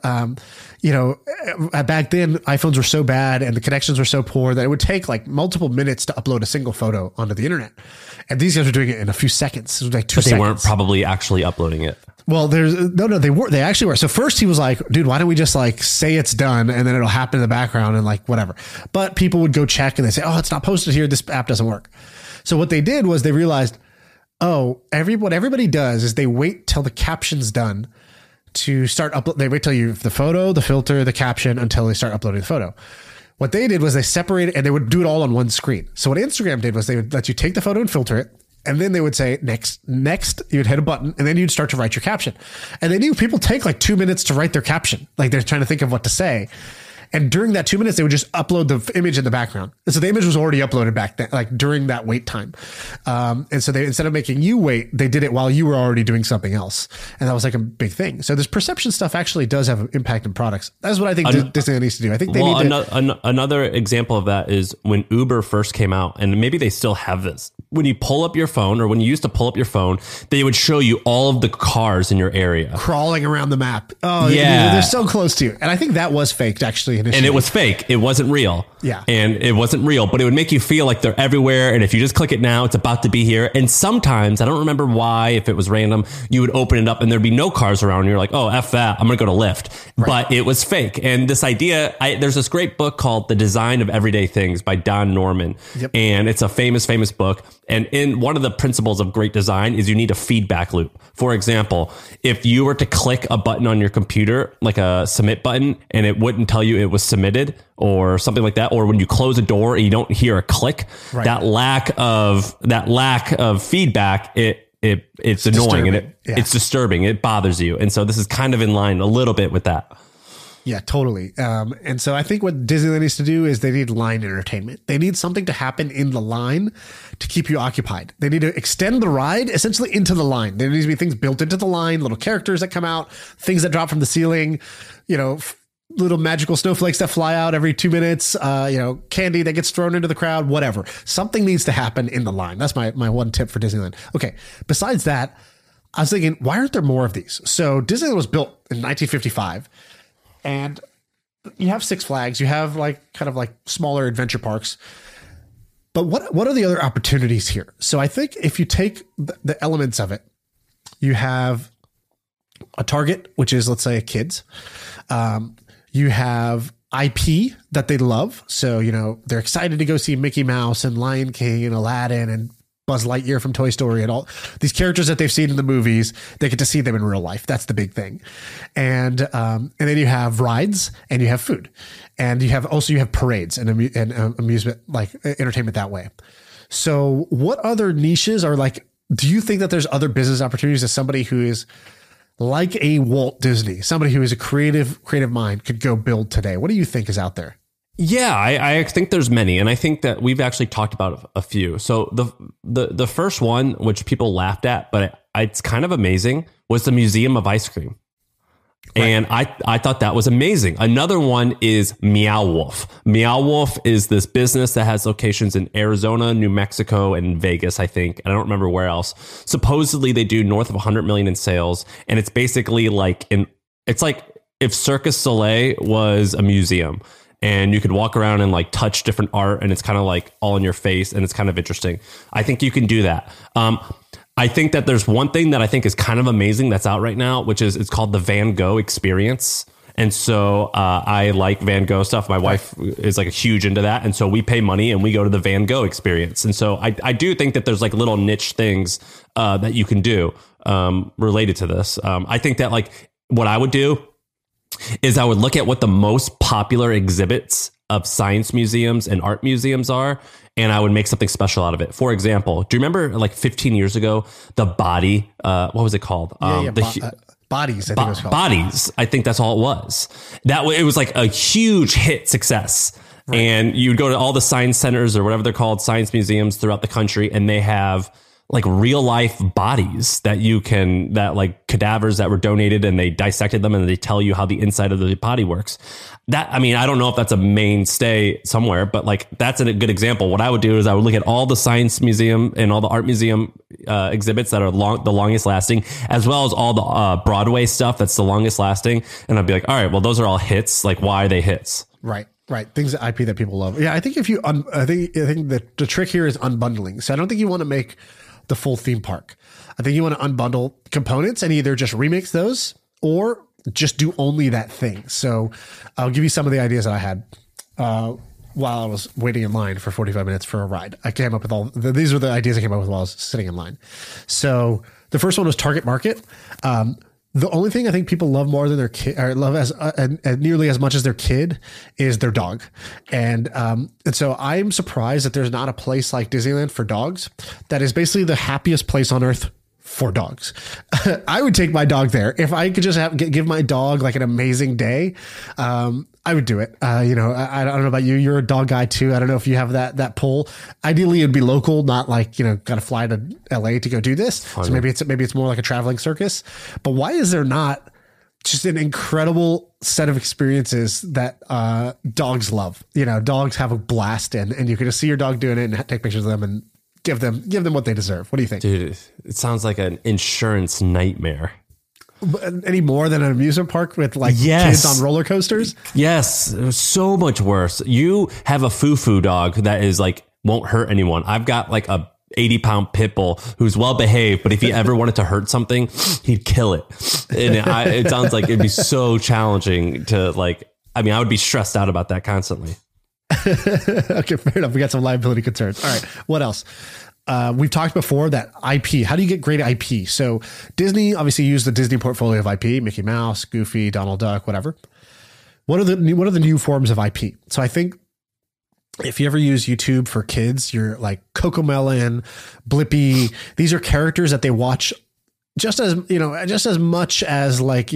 Speaker 1: back then iPhones were so bad and the connections were so poor that it would take like multiple minutes to upload a single photo onto the internet. And these guys were doing it in a few seconds. It was like 2 seconds.
Speaker 2: But they weren't probably actually uploading it.
Speaker 1: Well, they actually were. So first he was like, dude, why don't we just like say it's done and then it'll happen in the background and like whatever. But people would go check and they say, oh, it's not posted here. This app doesn't work. So what they did was they realized, what everybody does is they wait till the caption's done to start upload. They wait till you the photo, the filter, the caption until they start uploading the photo. What they did was they separated and they would do it all on one screen. So what Instagram did was they would let you take the photo and filter it. And then they would say, next, you'd hit a button and then you'd start to write your caption. And they knew people take like 2 minutes to write their caption. Like they're trying to think of what to say. And during that 2 minutes, they would just upload the image in the background. And so the image was already uploaded back then, like during that wait time. And so they, instead of making you wait, they did it while you were already doing something else. And that was like a big thing. So this perception stuff actually does have an impact on products. That's what I think Disney needs to do. I think they need to.
Speaker 2: Another example of that is when Uber first came out, and maybe they still have this. When you pull up your phone, or when you used to pull up your phone, they would show you all of the cars in your area.
Speaker 1: Crawling around the map. Oh,
Speaker 2: yeah.
Speaker 1: They're so close to you. And I think that was faked actually.
Speaker 2: And it was fake. It wasn't real.
Speaker 1: Yeah.
Speaker 2: And it wasn't real, but it would make you feel like they're everywhere. And if you just click it now, it's about to be here. And sometimes, I don't remember why, if it was random, you would open it up and there'd be no cars around. And you're like, oh, F that. I'm going to go to Lyft. Right. But it was fake. And this idea, there's this great book called The Design of Everyday Things by Don Norman. Yep. And it's a famous book. And in one of the principles of great design is you need a feedback loop. For example, if you were to click a button on your computer, like a submit button, and it wouldn't tell you it was submitted or something like that, or when you close a door and you don't hear a click, right. that lack of feedback, it's annoying and it's disturbing. It bothers you. And so this is kind of in line a little bit with that.
Speaker 1: Yeah, totally. And so I think what Disneyland needs to do is they need line entertainment. They need something to happen in the line to keep you occupied. They need to extend the ride essentially into the line. There needs to be things built into the line, little characters that come out, things that drop from the ceiling, little magical snowflakes that fly out every 2 minutes, candy that gets thrown into the crowd, whatever. Something needs to happen in the line. That's my one tip for Disneyland. Okay. Besides that, I was thinking, why aren't there more of these? So Disneyland was built in 1955. And you have Six Flags, you have kind of smaller adventure parks. But what are the other opportunities here? So I think if you take the elements of it, you have a target, which is, let's say, a kids. You have IP that they love. So, they're excited to go see Mickey Mouse and Lion King and Aladdin and Buzz Lightyear from Toy Story and all these characters that they've seen in the movies. They get to see them in real life. That's the big thing. And then you have rides and you have food, and you have parades and amusement, like entertainment that way. So what other niches are do you think that there's other business opportunities that somebody who is like a Walt Disney, somebody who is a creative mind could go build today? What do you think is out there?
Speaker 2: Yeah, I think there's many, and I think that we've actually talked about a few. So the first one, which people laughed at, but it's kind of amazing, was the Museum of Ice Cream. Right. And I thought that was amazing. Another one is Meow Wolf. Meow Wolf is this business that has locations in Arizona, New Mexico, and Vegas, I think. I don't remember where else. Supposedly they do north of 100 million in sales. And it's basically it's like if Cirque du Soleil was a museum. And you could walk around and touch different art, and it's kind of all in your face, and it's kind of interesting. I think you can do that. I think that there's one thing that I think is kind of amazing that's out right now, which is it's called the Van Gogh experience. And so I like Van Gogh stuff. My wife is huge into that. And so we pay money and we go to the Van Gogh experience. And so I do think that there's little niche things that you can do related to this. I think that what I would do is I would look at what the most popular exhibits of science museums and art museums are, and I would make something special out of it. For example, do you remember 15 years ago, the Body, what was it called?
Speaker 1: Bodies, I think it was called.
Speaker 2: Bodies, I think that's all it was. It was a huge hit success. Right. And you'd go to all the science centers or whatever they're called, science museums throughout the country, and they have real life bodies that cadavers that were donated, and they dissected them and they tell you how the inside of the body works. I don't know if that's a mainstay somewhere, but that's a good example. What I would do is I would look at all the science museum and all the art museum exhibits that are the longest lasting, as well as all the Broadway stuff that's the longest lasting. And I'd be like, all right, well, those are all hits. Why are they hits?
Speaker 1: Right. Things that IP that people love. Yeah. I think I think that the trick here is unbundling. So I don't think you want to make the full theme park. I think you want to unbundle components and either just remix those or just do only that thing. So I'll give you some of the ideas that I had while I was waiting in line for 45 minutes for a ride. I came up with these were the ideas I came up with while I was sitting in line. So the first one was Target Market. The only thing I think people love more than their kid, or love as nearly as much as their kid, is their dog, and so I'm surprised that there's not a place like Disneyland for dogs that is basically the happiest place on earth for dogs. I would take my dog there if I could just give my dog like an amazing day. I would do it. I don't know about you. You're a dog guy too. I don't know if you have that pull. Ideally, it'd be local, not like got to fly to LA to go do this. So maybe it's more like a traveling circus. But why is there not just an incredible set of experiences that dogs love? Dogs have a blast in, and you can just see your dog doing it and take pictures of them and give them what they deserve. What do you think?
Speaker 2: Dude, it sounds like an insurance nightmare.
Speaker 1: Any more than an amusement park with kids on roller coasters?
Speaker 2: Yes, so much worse. You have a foo-foo dog that is won't hurt anyone. I've got like a 80-pound pit bull who's well behaved, but if he ever wanted to hurt something, he'd kill it. And it sounds like it'd be so challenging to I would be stressed out about that constantly.
Speaker 1: Okay, fair enough. We got some liability concerns. All right, what else? We've talked before that IP. How do you get great IP? So Disney obviously used the Disney portfolio of IP: Mickey Mouse, Goofy, Donald Duck, whatever. What are the new forms of IP? So I think if you ever use YouTube for kids, you're like CoComelon, Blippi. These are characters that they watch just as much as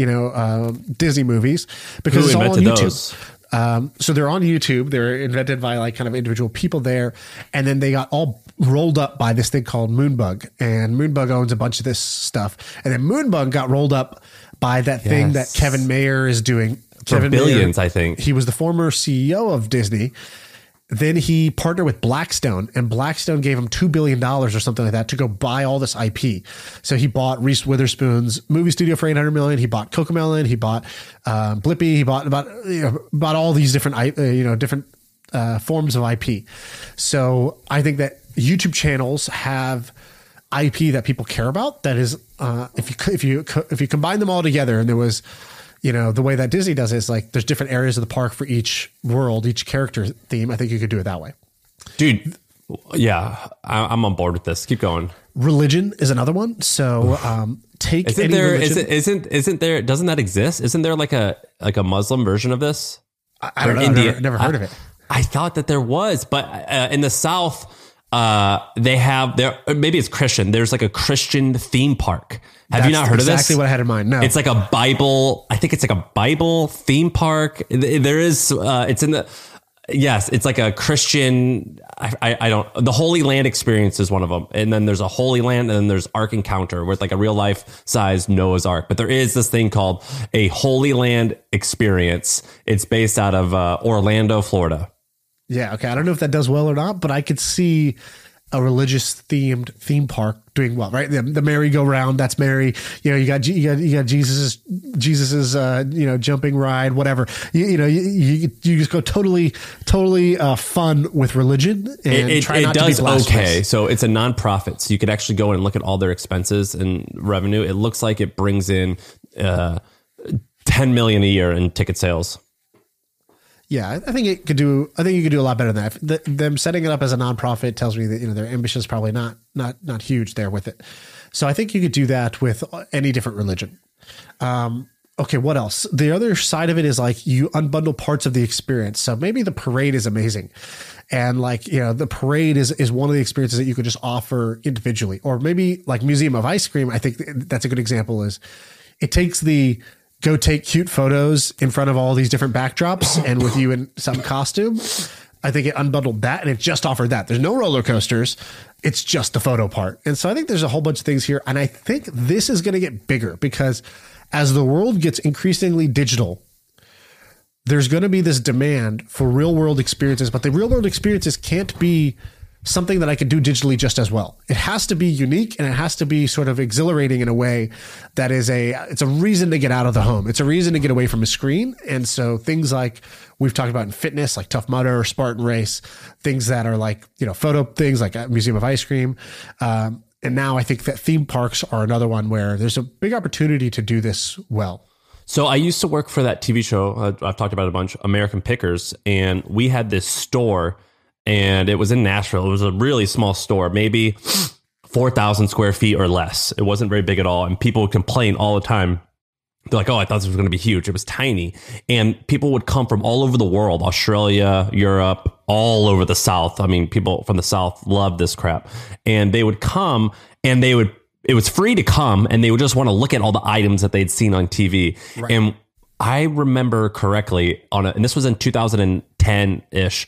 Speaker 1: Disney movies, because it's all on YouTube. Those? So they're on YouTube. They're invented by kind of individual people there. And then they got all rolled up by this thing called Moonbug, and Moonbug owns a bunch of this stuff. And then Moonbug got rolled up by that thing that Kevin Mayer is doing.
Speaker 2: For billions, I think.
Speaker 1: He was the former CEO of Disney. Then he partnered with Blackstone, and Blackstone gave him $2 billion or something like that to go buy all this IP. So he bought Reese Witherspoon's movie studio for $800 million. He bought CoComelon. He bought Blippi. He bought all these different different forms of IP. So I think that YouTube channels have IP that people care about. That is, if you combine them all together, and there was, the way that Disney does it is there's different areas of the park for each world, each character theme. I think you could do it that way.
Speaker 2: Dude, yeah, I'm on board with this. Keep going.
Speaker 1: Religion is another one. So take any religion.
Speaker 2: Isn't there, doesn't that exist? Isn't there like a Muslim version of this?
Speaker 1: I don't know. I've never heard of it.
Speaker 2: I thought that there was, but in the South, they have maybe it's Christian. There's like a Christian theme park. Have you not heard of this?
Speaker 1: Exactly what I had in mind. No,
Speaker 2: it's like a Bible. I think it's like a Bible theme park. There is, it's in the, yes, it's like a Christian. I don't, the Holy Land experience is one of them. And then there's a Holy Land, and then there's Ark Encounter with like a real life size Noah's Ark. But there is this thing called a Holy Land experience. It's based out of Orlando, Florida.
Speaker 1: Yeah. Okay. I don't know if that does well or not, but I could see a religious themed theme park doing well, right? The merry-go-round, that's Mary. You got Jesus's jumping ride, whatever. You just go totally fun with religion, and try not to be blasphemous.
Speaker 2: Okay, so it's a nonprofit, so you could actually go and look at all their expenses and revenue. It looks like it brings in $10 million a year in ticket sales.
Speaker 1: Yeah, I think you could do a lot better than that. Them setting it up as a nonprofit tells me that their ambition is probably not huge there with it. So I think you could do that with any different religion. Okay, what else? The other side of it is you unbundle parts of the experience. So maybe the parade is amazing, and the parade is one of the experiences that you could just offer individually, or maybe like Museum of Ice Cream. I think that's a good example. Is it takes the go take cute photos in front of all these different backdrops and with you in some costume. I think it unbundled that, and it just offered that. There's no roller coasters. It's just the photo part. And so I think there's a whole bunch of things here. And I think this is going to get bigger, because as the world gets increasingly digital, there's going to be this demand for real world experiences, but the real world experiences can't be something that I could do digitally just as well. It has to be unique, and it has to be sort of exhilarating in a way that it's a reason to get out of the home. It's a reason to get away from a screen. And so things like we've talked about in fitness, like Tough Mudder or Spartan Race, things that are photo things like Museum of Ice Cream. And now I think that theme parks are another one where there's a big opportunity to do this well.
Speaker 2: So I used to work for that TV show. I've talked about it a bunch, American Pickers. And we had this store, and it was in Nashville. It was a really small store, maybe 4,000 square feet or less. It wasn't very big at all. And people would complain all the time They're like, oh, I thought this was going to be huge. It was tiny. And people would come from all over the world, Australia, Europe, all over the South. I mean, people from the South love this crap. And they would come and it was free to come, and they would just want to look at all the items that they'd seen on TV. Right. And I remember correctly and this was in 2010-ish,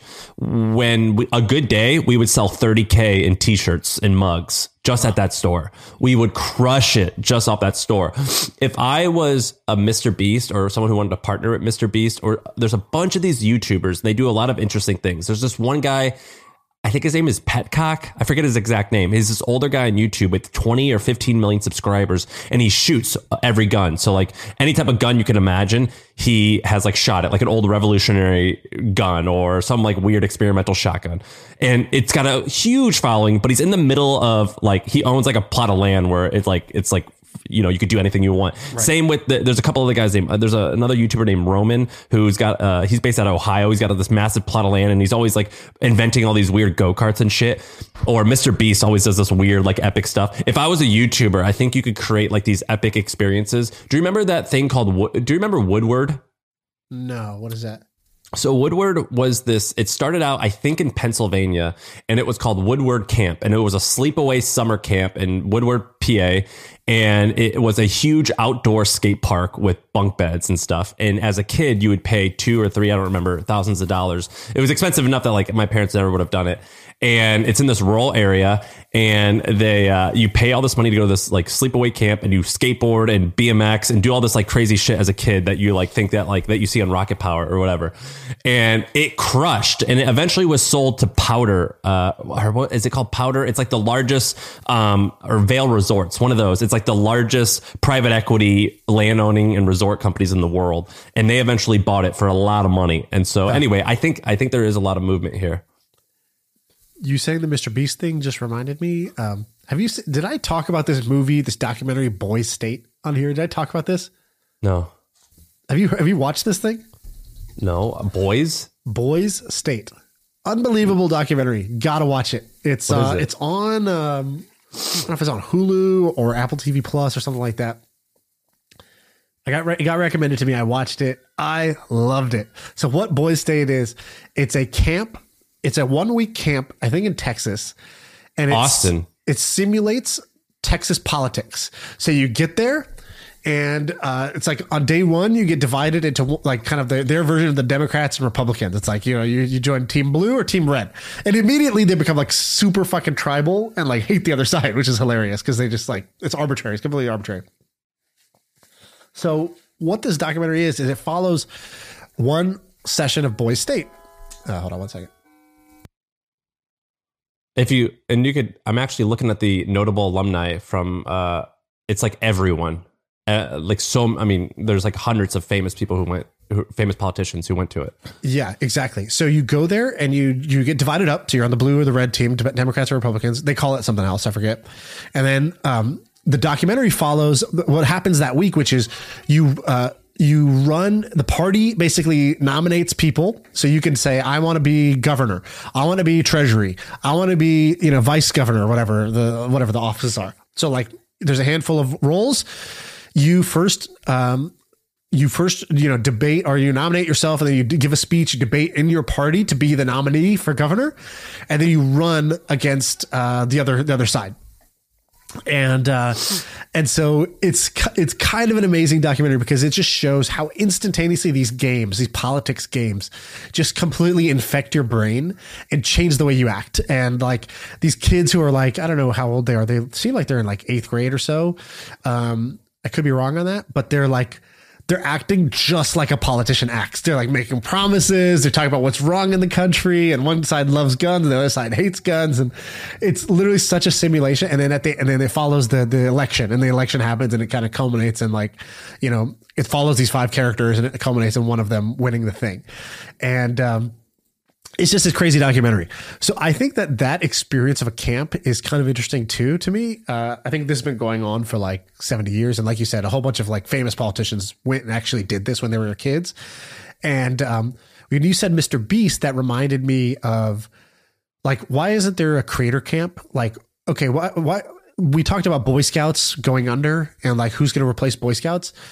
Speaker 2: when a good day, we would sell $30K in t-shirts and mugs just at that store. We would crush it just off that store. If I was a Mr. Beast or someone who wanted to partner with Mr. Beast, or there's a bunch of these YouTubers, they do a lot of interesting things. There's this one guy, I think his name is Petcock. I forget his exact name. He's this older guy on YouTube with 20 or 15 million subscribers, and he shoots every gun. So like any type of gun you can imagine, he has like shot it, like an old revolutionary gun or some like weird experimental shotgun. And it's got a huge following, but he's in the middle of like, he owns like a plot of land where it's like, you know, you could do anything you want. Right. Same with there's a couple other guys named, there's another YouTuber named Roman who's got, he's based out of Ohio. He's got this massive plot of land, and he's always like inventing all these weird go-karts and shit. Or Mr. Beast always does this weird, like epic stuff. If I was a YouTuber, I think you could create like these epic experiences. Do you remember that thing called, do you remember Woodward?
Speaker 1: No. What is that?
Speaker 2: So Woodward was this, it started out, I think, in Pennsylvania, and it was called Woodward Camp, and it was a sleepaway summer camp in Woodward, PA. And it was a huge outdoor skate park with bunk beds and stuff. And as a kid, you would pay 2 or 3, I don't remember, thousands of dollars. It was expensive enough that like my parents never would have done it. And it's in this rural area, and you pay all this money to go to this like sleepaway camp, and you skateboard and BMX and do all this like crazy shit as a kid that you like think that like that you see on Rocket Power or whatever. And it crushed, and it eventually was sold to Powder, or what is it called? Powder. It's like the largest, or Vail Resorts, one of those. It's like the largest private equity land owning and resort companies in the world. And they eventually bought it for a lot of money. And so anyway, I think there is a lot of movement here.
Speaker 1: You saying the Mr. Beast thing just reminded me. Did I talk about this movie, this documentary, Boys State, on here? Did I talk about this?
Speaker 2: No.
Speaker 1: Have you watched this thing?
Speaker 2: No. Boys
Speaker 1: State. Unbelievable documentary. Gotta watch it. It's on, I don't know if it's on Hulu or Apple TV Plus or something like that. It got recommended to me. I watched it. I loved it. So what Boys State is, it's a camp. It's a 1-week camp, I think in Texas, and
Speaker 2: Austin.
Speaker 1: It simulates Texas politics. So you get there, and it's like on day one, you get divided into like kind of their version of the Democrats and Republicans. It's like, you know, you join Team Blue or Team Red, and immediately they become like super fucking tribal and like hate the other side, which is hilarious because they just like, it's arbitrary. It's completely arbitrary. So what this documentary is it follows one session of Boys State. Hold on one second.
Speaker 2: I'm actually looking at the notable alumni from, it's like everyone, there's like hundreds of famous people famous politicians who went to it. Yeah, exactly. So you go there and you get divided up. So you're on the blue or the red team, Democrats or Republicans. They call it something else, I forget. And then the documentary follows what happens that week, which is you run, the party basically nominates people. So you can say, I want to be governor. I want to be treasury. I want to be, vice governor, or whatever the offices are. So like there's a handful of roles. You first debate, or you nominate yourself, and then you give a speech, you debate in your party to be the nominee for governor. And then you run against the other side. And so it's kind of an amazing documentary because it just shows how instantaneously these politics games just completely infect your brain and change the way you act. And like these kids who are like, I don't know how old they are. They seem like they're in like 8th grade or so. I could be wrong on that, but they're acting just like a politician acts. They're like making promises. They're talking about what's wrong in the country, and one side loves guns and the other side hates guns. And it's literally such a simulation. And then it follows the election, and the election happens, and it kind of culminates in like, it follows these 5 characters, and it culminates in one of them winning the thing. And, it's just a crazy documentary. So I think that experience of a camp is kind of interesting too, to me. I think this has been going on for like 70 years. And like you said, a whole bunch of like famous politicians went and actually did this when they were kids. And when you said Mr. Beast, that reminded me of like, why isn't there a creator camp? Like, okay, why we talked about Boy Scouts going under and like who's going to replace Boy Scouts.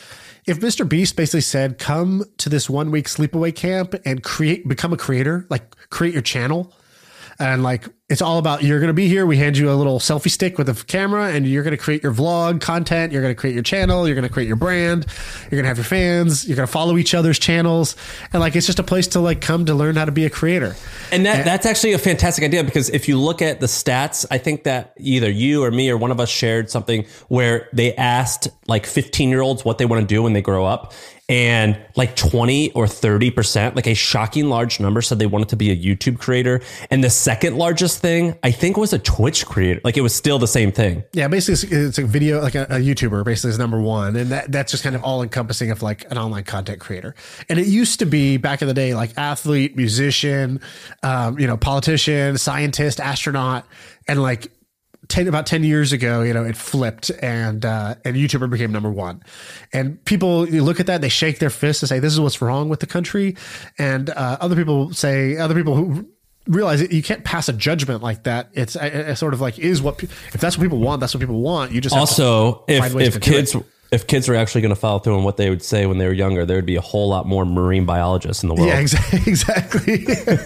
Speaker 1: if Mr. Beast basically said, come to this 1 week sleepaway camp and become a creator, like create your channel. And like, it's all about, you're going to be here. We hand you a little selfie stick with a camera and you're going to create your vlog content. You're going to create your channel. You're going to create your brand. You're going to have your fans. You're going to follow each other's channels. And like, it's just a place to like come to learn how to be a creator.
Speaker 2: And that's actually a fantastic idea, because if you look at the stats, I think that either you or me or one of us shared something where they asked like 15-year-olds what they want to do when they grow up. And like 20 or 30%, like a shocking large number, said they wanted to be a YouTube creator. And the second largest thing, I think, was a Twitch creator. Like, it was still the same thing.
Speaker 1: Yeah, basically it's a video, like a YouTuber basically is number one. And that's just kind of all encompassing of like an online content creator. And it used to be back in the day, like athlete, musician, politician, scientist, astronaut, and like about 10 years ago, it flipped and YouTuber became number one. And people, you look at that, they shake their fists and say, this is what's wrong with the country. And other people who realize that you can't pass a judgment like that. It's sort of like, if that's what people want, that's what people want. You just
Speaker 2: also, if kids were actually going to follow through on what they would say when they were younger, there would be a whole lot more marine biologists in the world.
Speaker 1: Yeah, exactly.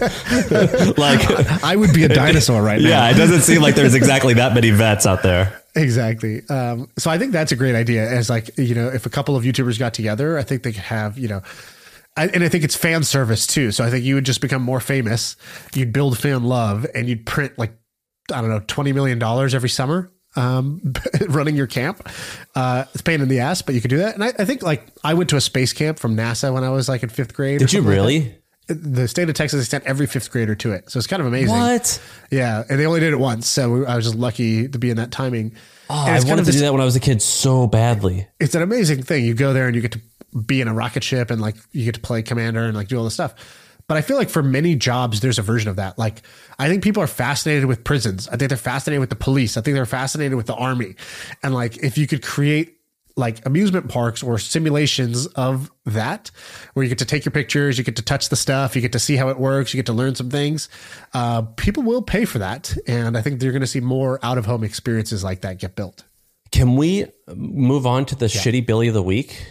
Speaker 2: Like,
Speaker 1: I would be a dinosaur right now.
Speaker 2: Yeah, it doesn't seem like there's exactly that many vets out there.
Speaker 1: Exactly. So I think that's a great idea. As like, if a couple of YouTubers got together, I think they could have, and I think it's fan service too. So I think you would just become more famous. You'd build fan love and you'd print like, I don't know, $20 million every summer. Running your camp. It's a pain in the ass, but you could do that. And I think like I went to a space camp from NASA when I was like in 5th grade.
Speaker 2: Did you really?
Speaker 1: Like the state of Texas sent every 5th grader to it. So it's kind of amazing.
Speaker 2: What?
Speaker 1: Yeah. And they only did it once. So I was just lucky to be in that timing.
Speaker 2: Oh, I wanted to do that when I was a kid so badly.
Speaker 1: It's an amazing thing. You go there and you get to be in a rocket ship and like you get to play commander and like do all this stuff. But I feel like for many jobs, there's a version of that. Like, I think people are fascinated with prisons. I think they're fascinated with the police. I think they're fascinated with the army. And like, if you could create like amusement parks or simulations of that, where you get to take your pictures, you get to touch the stuff, you get to see how it works, you get to learn some things, people will pay for that. And I think you're going to see more out of home experiences like that get built.
Speaker 2: Can we move on to the shitty Billy of the week?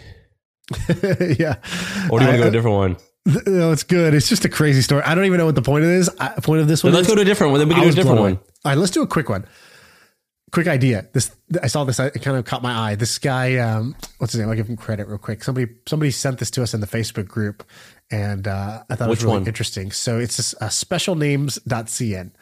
Speaker 1: Yeah.
Speaker 2: Or do you want to go to a different one?
Speaker 1: No, it's good. It's just a crazy story. I don't even know what the point of this one.
Speaker 2: Let's go to a different one. Then we can do a different one.
Speaker 1: All right, let's do a quick one. Quick idea. I saw this. It kind of caught my eye. This guy, what's his name? I'll give him credit real quick. Somebody sent this to us in the Facebook group, and I thought it was really interesting. So it's specialnames.cn.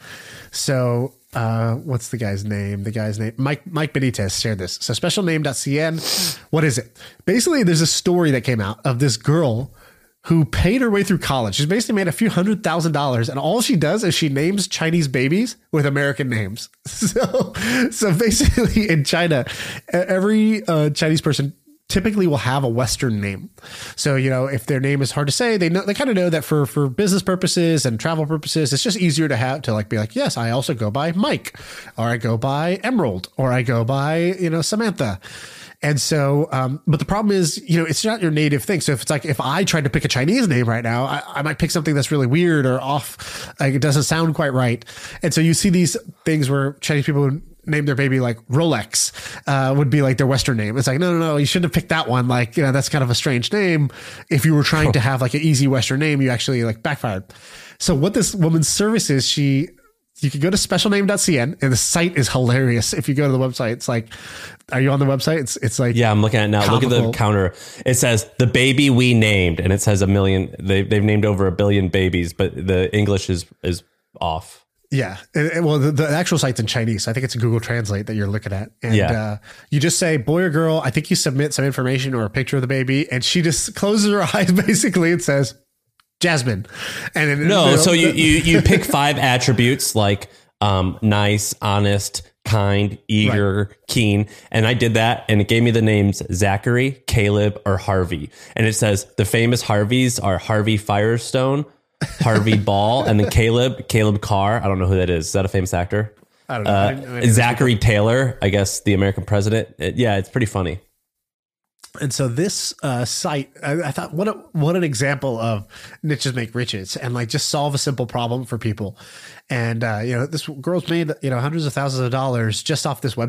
Speaker 1: So what's the guy's name? Mike Benitez shared this. So specialname.cn. What is it? Basically, there's a story that came out of this girl who paid her way through college. She's basically made a few $100,000, and all she does is she names Chinese babies with American names. So basically in China, every Chinese person typically will have a Western name. So, if their name is hard to say, they kind of know that for business purposes and travel purposes, it's just easier to be like, yes, I also go by Mike, or I go by Emerald, or I go by, Samantha. And so, but the problem is, it's not your native thing. So if I tried to pick a Chinese name right now, I might pick something that's really weird or off. Like it doesn't sound quite right. And so you see these things where Chinese people would name their baby like Rolex, would be like their Western name. It's like, no, you shouldn't have picked that one. Like, that's kind of a strange name. If you were trying to have like an easy Western name, you actually like backfired. So what this woman's service is, you can go to specialname.cn, and the site is hilarious. If you go to the website, it's like, are you on the website? It's like,
Speaker 2: yeah, I'm looking at it now. Comical. Look at the counter. It says the baby we named, and it says 1 million. They've named over 1 billion babies, but the English is off.
Speaker 1: Yeah. Well, the actual site's in Chinese. I think it's a Google Translate that you're looking at. And you just say boy or girl. I think you submit some information or a picture of the baby, and she just closes her eyes basically and says Jasmine. And then,
Speaker 2: so you pick 5 attributes like nice, honest, kind, eager, keen. And I did that, and it gave me the names Zachary, Caleb, or Harvey. And it says the famous Harveys are Harvey Firestone, Harvey Ball, and then Caleb Carr. I don't know who that is. Is that a famous actor?
Speaker 1: I don't know. I
Speaker 2: Zachary Taylor, I guess the American president. It's pretty funny.
Speaker 1: And so this site, I thought, what an example of niches make riches, and like just solve a simple problem for people. And this girl's made hundreds of thousands of dollars just off this website.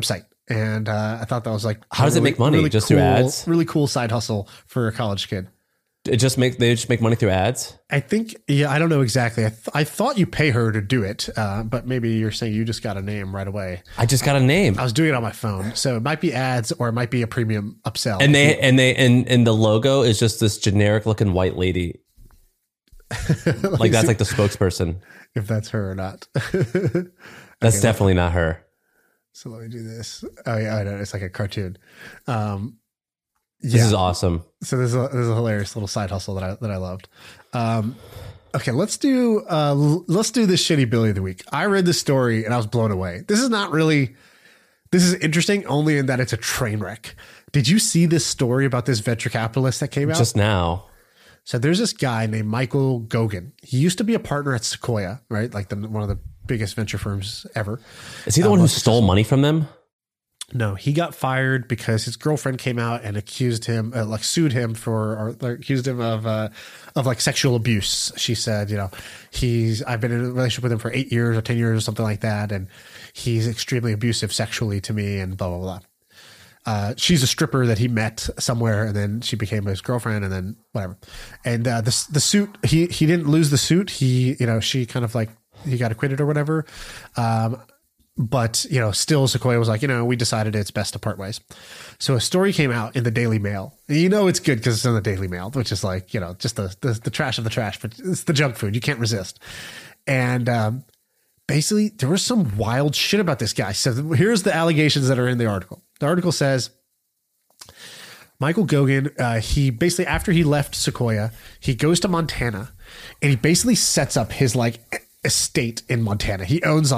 Speaker 1: And I thought that was like,
Speaker 2: how does it make money? Just
Speaker 1: cool,
Speaker 2: through ads?
Speaker 1: Really cool side hustle for a college kid.
Speaker 2: They just make money through ads?
Speaker 1: I think, yeah, I don't know exactly. I thought you pay her to do it, but maybe you're saying you just got a name right away.
Speaker 2: I just got a name.
Speaker 1: I was doing it on my phone, so it might be ads or it might be a premium upsell.
Speaker 2: And the logo is just this generic looking white lady. Like that's like the spokesperson.
Speaker 1: If that's her or not.
Speaker 2: That's definitely not her.
Speaker 1: So let me do this. Oh yeah, I know. It's like a cartoon.
Speaker 2: This is awesome.
Speaker 1: So there's a hilarious little side hustle that I loved. Okay, let's do this shitty Billy of the week. I read this story and I was blown away. This is interesting only in that it's a train wreck. Did you see this story about this venture capitalist that came out
Speaker 2: just now?
Speaker 1: So there's this guy named Michael Goguen. He used to be a partner at Sequoia, right? Like one of the biggest venture firms ever.
Speaker 2: Is he the one who stole money from them?
Speaker 1: No, he got fired because his girlfriend came out and accused him, sued him accused him of like sexual abuse. She said, I've been in a relationship with him for 8 years or 10 years or something like that. And he's extremely abusive sexually to me and blah, blah, blah. She's a stripper that he met somewhere and then she became his girlfriend and then whatever. And the suit, he didn't lose the suit. She kind of like, he got acquitted or whatever. But, still Sequoia was like, we decided it's best to part ways. So a story came out in the Daily Mail. It's good because it's in the Daily Mail, which is like, just the trash of the trash, but it's the junk food. You can't resist. And basically there was some wild shit about this guy. So here's the allegations that are in the article. The article says, Michael Goguen, he basically, after he left Sequoia, he goes to Montana and he basically sets up his estate in Montana. He owns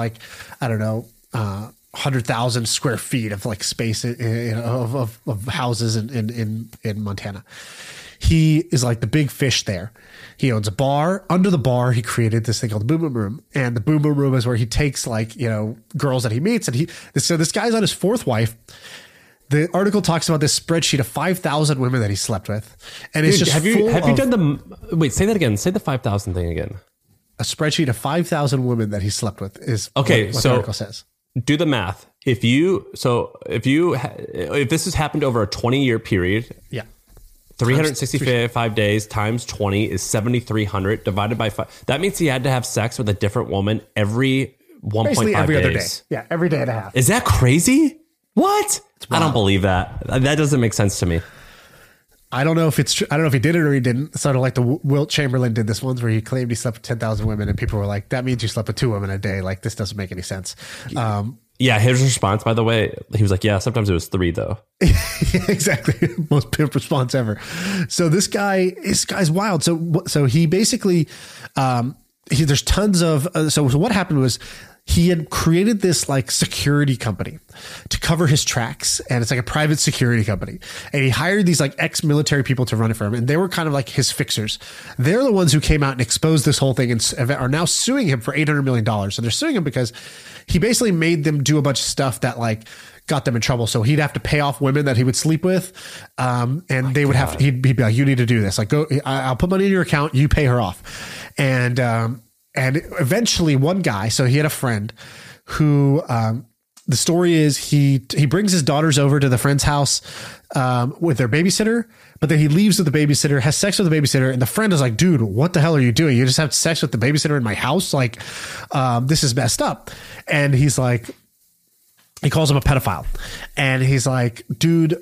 Speaker 1: 100,000 square feet of space of houses in Montana. He is like the big fish there. He owns a bar. Under the bar, he created this thing called the Boom Boom Room. And the Boom Boom Room is where he takes girls that he meets. And so this guy's on his fourth wife. The article talks about this spreadsheet of 5,000 women that he slept with. And it's just
Speaker 2: have you done wait, say that again. Say the 5,000 thing again.
Speaker 1: A spreadsheet of 5,000 women that he slept with is
Speaker 2: okay.
Speaker 1: What
Speaker 2: So
Speaker 1: the article says.
Speaker 2: Do the math. If this has happened over a 20-year period,
Speaker 1: yeah,
Speaker 2: 365 days times 20 is 7,300 divided by 5. That means he had to have sex with a different woman every 1.5
Speaker 1: every
Speaker 2: days.
Speaker 1: Other day. Yeah, every day and a half.
Speaker 2: Is that crazy? What? I don't believe that. That doesn't make sense to me.
Speaker 1: I don't know if it's true. I don't know if he did it or he didn't. Sort of like the Wilt Chamberlain did this once where he claimed he slept with 10,000 women and people were like, that means you slept with 2 women a day. Like, this doesn't make any sense.
Speaker 2: Yeah. His response, by the way, he was like, yeah, sometimes it was 3 though.
Speaker 1: Yeah, exactly. Most pimp response ever. So this guy's wild. So he basically, there's tons of, so what happened was, he had created this security company to cover his tracks. And it's like a private security company. And he hired these ex-military people to run it for him. And they were kind of like his fixers. They're the ones who came out and exposed this whole thing and are now suing him for $800 million. So they're suing him because he basically made them do a bunch of stuff that got them in trouble. So he'd have to pay off women that he would sleep with. And they would have to, he'd be like, you need to do this. Go, I'll put money in your account. You pay her off. And eventually one guy, so he had a friend who, the story is he brings his daughters over to the friend's house, with their babysitter, but then he leaves with the babysitter, has sex with the babysitter. And the friend is like, dude, what the hell are you doing? You just have sex with the babysitter in my house. This is messed up. And he's like, he calls him a pedophile and he's like, dude,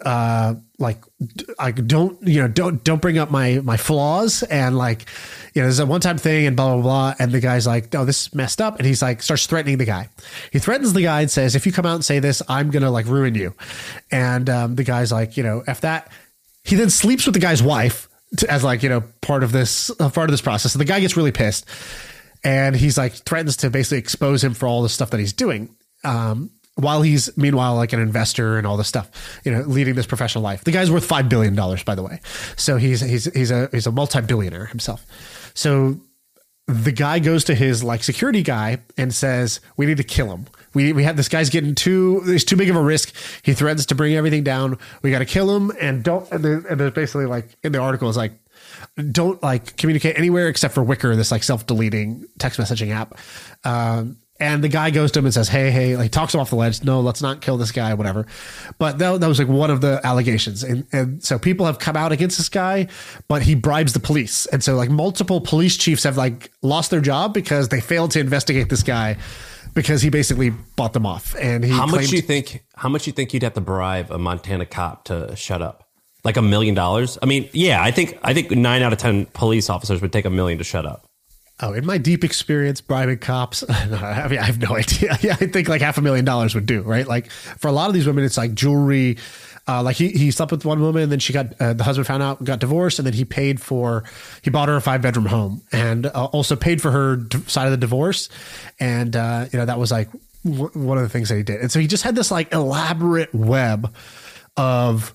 Speaker 1: don't bring up my flaws. And there's a one-time thing and blah, blah, blah. And the guy's like, no, this is messed up. And he's like, starts threatening the guy. He threatens the guy and says, if you come out and say this, I'm going to ruin you. And, the guy's like, F that. He then sleeps with the guy's wife as part of this process. So the guy gets really pissed and he's threatens to basically expose him for all the stuff that he's doing. While he's meanwhile an investor and all this stuff, leading this professional life. The guy's worth $5 billion, by the way. So he's a multi-billionaire himself. So the guy goes to his security guy and says, we need to kill him. We have this guy's getting he's too big of a risk. He threatens to bring everything down. We got to kill him. And there's basically in the article is don't communicate anywhere except for Wicker, this self-deleting text messaging app. And the guy goes to him and says, hey, like talks him off the ledge. No, let's not kill this guy, whatever. But that was like one of the allegations. And so people have come out against this guy, but he bribes the police. And so like multiple police chiefs have like lost their job because they failed to investigate this guy because he basically bought them off. And
Speaker 2: how much do you think you'd have to bribe a Montana cop to shut up? Like $1 million? I mean, yeah, I think 9 out of 10 police officers would take $1 million to shut up.
Speaker 1: Oh, in my deep experience bribing cops, I mean, I have no idea. Yeah, I think like $500,000 would do, right? Like for a lot of these women, it's like jewelry. Like he slept with one woman and then she got, the husband found out, got divorced, and then he bought her a 5-bedroom home and also paid for her side of the divorce. And, that was like one of the things that he did. And so he just had this like elaborate web of,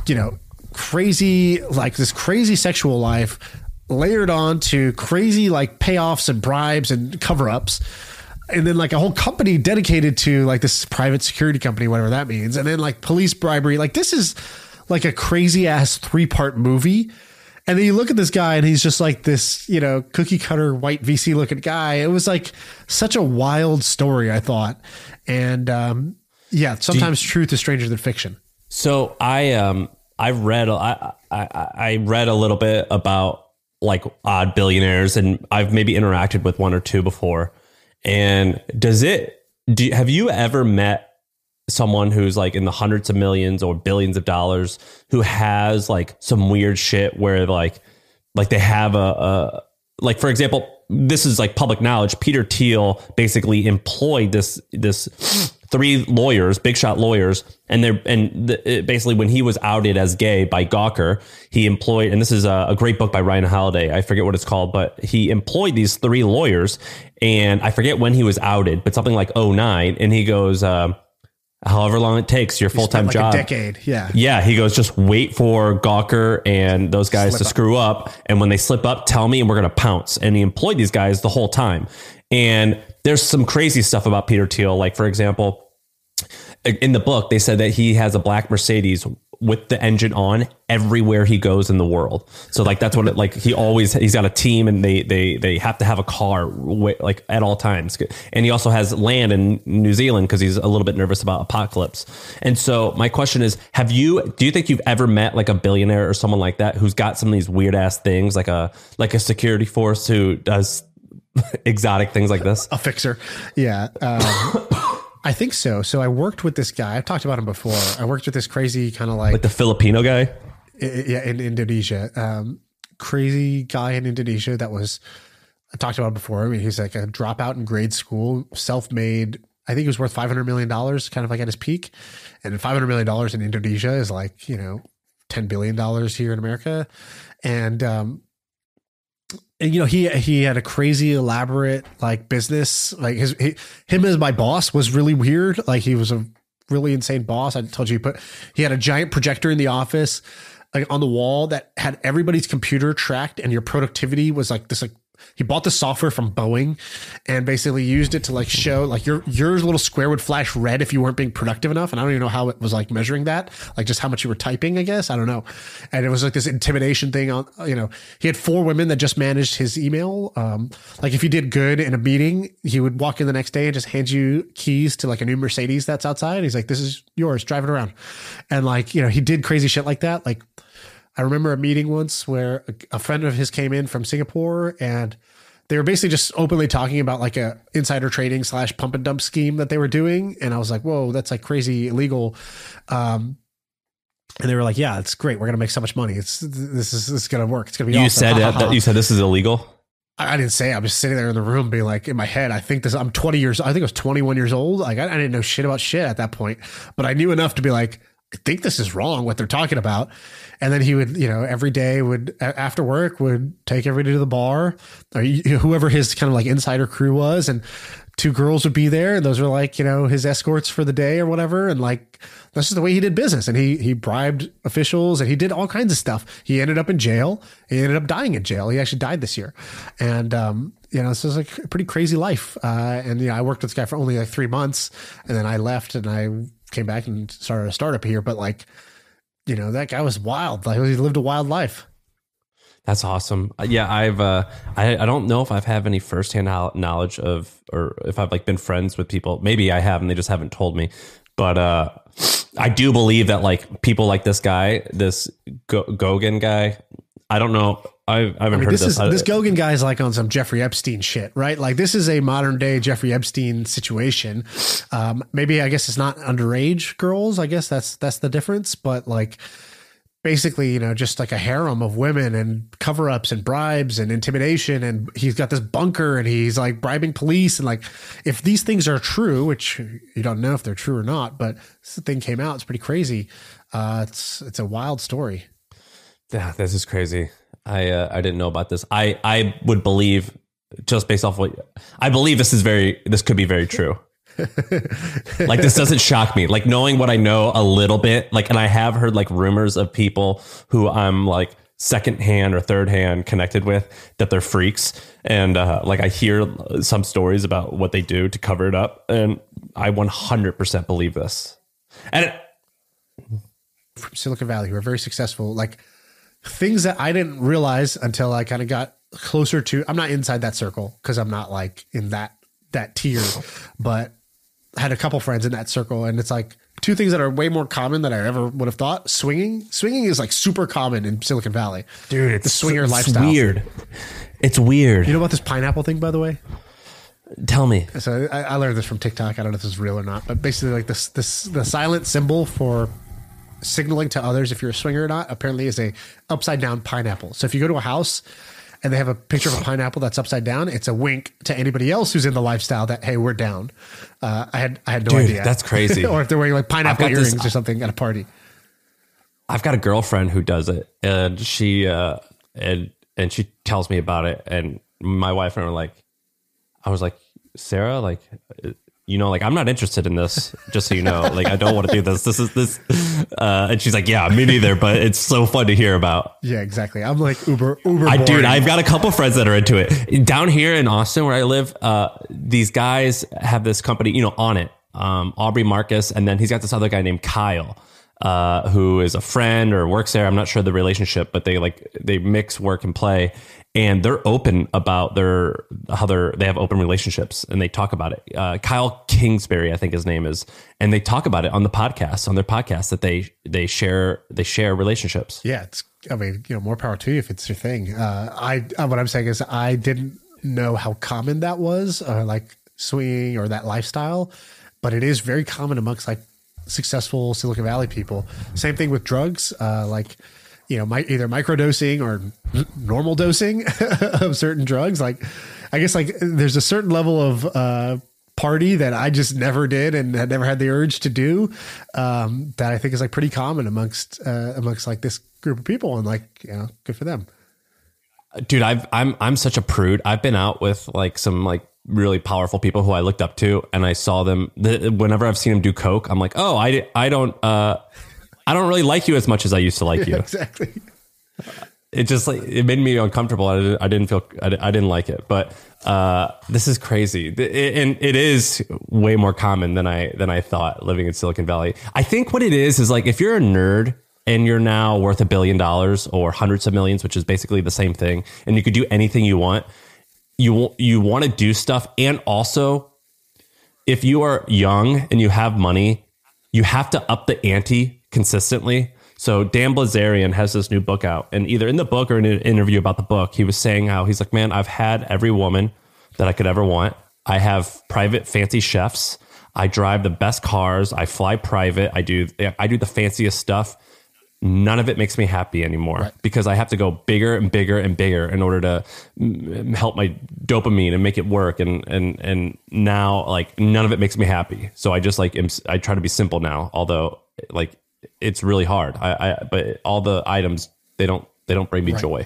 Speaker 1: crazy, like this crazy sexual life layered on to crazy like payoffs and bribes and cover-ups, and then like a whole company dedicated to like this private security company, whatever that means, and then like police bribery. Like this is like a crazy ass 3-part movie. And then you look at this guy and he's just like this, cookie cutter white VC looking guy. It was like such a wild story, I thought. And sometimes truth is stranger than fiction.
Speaker 2: So I read a little bit about like odd billionaires, and I've maybe interacted with one or two before. And have you ever met someone who's like in the hundreds of millions or billions of dollars who has like some weird shit where like they have like, for example, this is like public knowledge. Peter Thiel basically employed this 3 lawyers, big shot lawyers. And basically when he was outed as gay by Gawker, he employed, and this is a great book by Ryan Holiday. I forget what it's called, but he employed these 3 lawyers, and I forget when he was outed, but something like 2009. And he goes, however long it takes, your full-time
Speaker 1: like
Speaker 2: job.
Speaker 1: A decade. Yeah.
Speaker 2: Yeah. He goes, just wait for Gawker and those guys to screw up. And when they slip up, tell me and we're going to pounce. And he employed these guys the whole time. And there's some crazy stuff about Peter Thiel. Like, for example, in the book, they said that he has a black Mercedes with the engine on everywhere he goes in the world. So like, that's what it, like he's got a team, and they have to have a car like at all times. And he also has land in New Zealand because he's a little bit nervous about apocalypse. And so my question is, do you think you've ever met like a billionaire or someone like that who's got some of these weird ass things, like a security force who does exotic things like this?
Speaker 1: A fixer. Yeah. I think so. So I worked with this guy. I've talked about him before. I worked with this crazy kind of like
Speaker 2: the Filipino guy.
Speaker 1: Yeah, in Indonesia. Crazy guy in Indonesia that was, I talked about him before. I mean, he's like a dropout in grade school, self-made. I think he was worth $500 million, kind of like at his peak. And $500 million in Indonesia is like, $10 billion here in America. And he had a crazy elaborate like business. Like him as my boss was really weird. Like he was a really insane boss. I told you, but he had a giant projector in the office, like on the wall, that had everybody's computer tracked, and your productivity was like this. Like he bought the software from Boeing and basically used it to like show like your little square would flash red if you weren't being productive enough. And I don't even know how it was like measuring that, like just how much you were typing, I guess. I don't know. And it was like this intimidation thing on, he had 4 women that just managed his email. Like if you did good in a meeting, he would walk in the next day and just hand you keys to like a new Mercedes that's outside. He's like, this is yours, drive it around. And like, he did crazy shit like that. Like, I remember a meeting once where a friend of his came in from Singapore, and they were basically just openly talking about like a insider trading / pump and dump scheme that they were doing. And I was like, whoa, that's like crazy illegal. And they were like, yeah, it's great. We're going to make so much money. This is going to work. It's going to be awesome.
Speaker 2: You said this is illegal.
Speaker 1: I didn't say it. I'm just sitting there in the room being like, in my head, I'm 20 years, I think I was 21 years old. Like I didn't know shit about shit at that point, but I knew enough to be like, I think this is wrong what they're talking about. And then he would, every day after work would take everybody to the bar, or whoever his kind of like insider crew was. And 2 girls would be there, and those were like, his escorts for the day or whatever. And like, that's just the way he did business. And he bribed officials, and he did all kinds of stuff. He ended up in jail. He ended up dying in jail. He actually died this year. And, this was like a pretty crazy life. And I worked with this guy for only like 3 months, and then I left and I came back and started a startup here. But like, that guy was wild. Like he lived a wild life.
Speaker 2: That's awesome. Yeah, I don't know if I've had any firsthand knowledge of, or if I've like been friends with people. Maybe I have, and they just haven't told me. But I do believe that like people like this guy, this Goguen guy. I don't know. I haven't heard of this.
Speaker 1: This Goguen guy is like on some Jeffrey Epstein shit, right? Like this is a modern day Jeffrey Epstein situation. Maybe I guess it's not underage girls. I guess that's the difference. But like basically, just like a harem of women and cover ups and bribes and intimidation. And he's got this bunker and he's like bribing police. And like, if these things are true, which you don't know if they're true or not, but this thing came out, it's pretty crazy. It's a wild story.
Speaker 2: Yeah, this is crazy. I didn't know about this. I would believe, just based off what I believe, this could be very true. Like this doesn't shock me. Like knowing what I know a little bit, like, and I have heard like rumors of people who I'm like secondhand or third hand connected with that they're freaks. And like I hear some stories about what they do to cover it up. And I 100% believe this. And
Speaker 1: from Silicon Valley who are very successful, like things that I didn't realize until I kind of got closer to, I'm not inside that circle because I'm not like in that tier, but I had a couple friends in that circle. And it's like two things that are way more common than I ever would have thought. Swinging is like super common in Silicon Valley.
Speaker 2: Dude, it's
Speaker 1: the swinger lifestyle.
Speaker 2: Weird. It's weird.
Speaker 1: You know about this pineapple thing, by the way?
Speaker 2: Tell me.
Speaker 1: So I learned this from TikTok. I don't know if this is real or not, but basically like the silent symbol for signaling to others if you're a swinger or not apparently is a upside down pineapple. So if you go to a house and they have a picture of a pineapple that's upside down, it's a wink to anybody else who's in the lifestyle that, hey, we're down. I had no idea.
Speaker 2: That's crazy.
Speaker 1: Or if they're wearing like pineapple earrings or something at a party.
Speaker 2: I've got a girlfriend who does it, and she she tells me about it, and my wife and I was like, Sarah, like, like, I'm not interested in this, just so you know, like, I don't want to do this. And she's like, yeah, me neither, but it's so fun to hear about.
Speaker 1: Yeah, exactly. I'm like uber.
Speaker 2: Dude, I've got a couple friends that are into it. Down here in Austin, where I live, these guys have this company, On It, Aubrey Marcus. And then he's got this other guy named Kyle, who is a friend or works there. I'm not sure the relationship, but they mix work and play. And they're open about how they have open relationships, and they talk about it. Kyle Kingsbury, I think his name is, and they talk about it on their podcast that they share relationships.
Speaker 1: Yeah, more power to you if it's your thing. What I'm saying is I didn't know how common that was, like swinging or that lifestyle, but it is very common amongst like successful Silicon Valley people. Same thing with drugs, either microdosing or normal dosing of certain drugs. Like, I guess like there's a certain level of party that I just never did and had never had the urge to do. That I think is like pretty common amongst like this group of people, and like, good for them.
Speaker 2: Dude, I'm such a prude. I've been out with like some like really powerful people who I looked up to, and I saw them whenever I've seen them do coke. I'm like, oh, I don't really like you as much as I used to like you.
Speaker 1: Exactly.
Speaker 2: It just like, it made me uncomfortable. I didn't like it, but this is crazy. And it is way more common than I thought living in Silicon Valley. I think what it is like, if you're a nerd and you're now worth $1 billion or hundreds of millions, which is basically the same thing, and you could do anything you want, you want to do stuff. And also, if you are young and you have money, you have to up the ante consistently. So Dan Bilzerian has this new book out, and either in the book or in an interview about the book, he was saying how he's like, man, I've had every woman that I could ever want. I have private fancy chefs. I drive the best cars. I fly private. I do the fanciest stuff. None of it makes me happy anymore, right? Because I have to go bigger and bigger and bigger in order to help my dopamine and make it work. And now like none of it makes me happy. So I just like, I try to be simple now, although like it's really hard. But all the items, they don't bring me joy.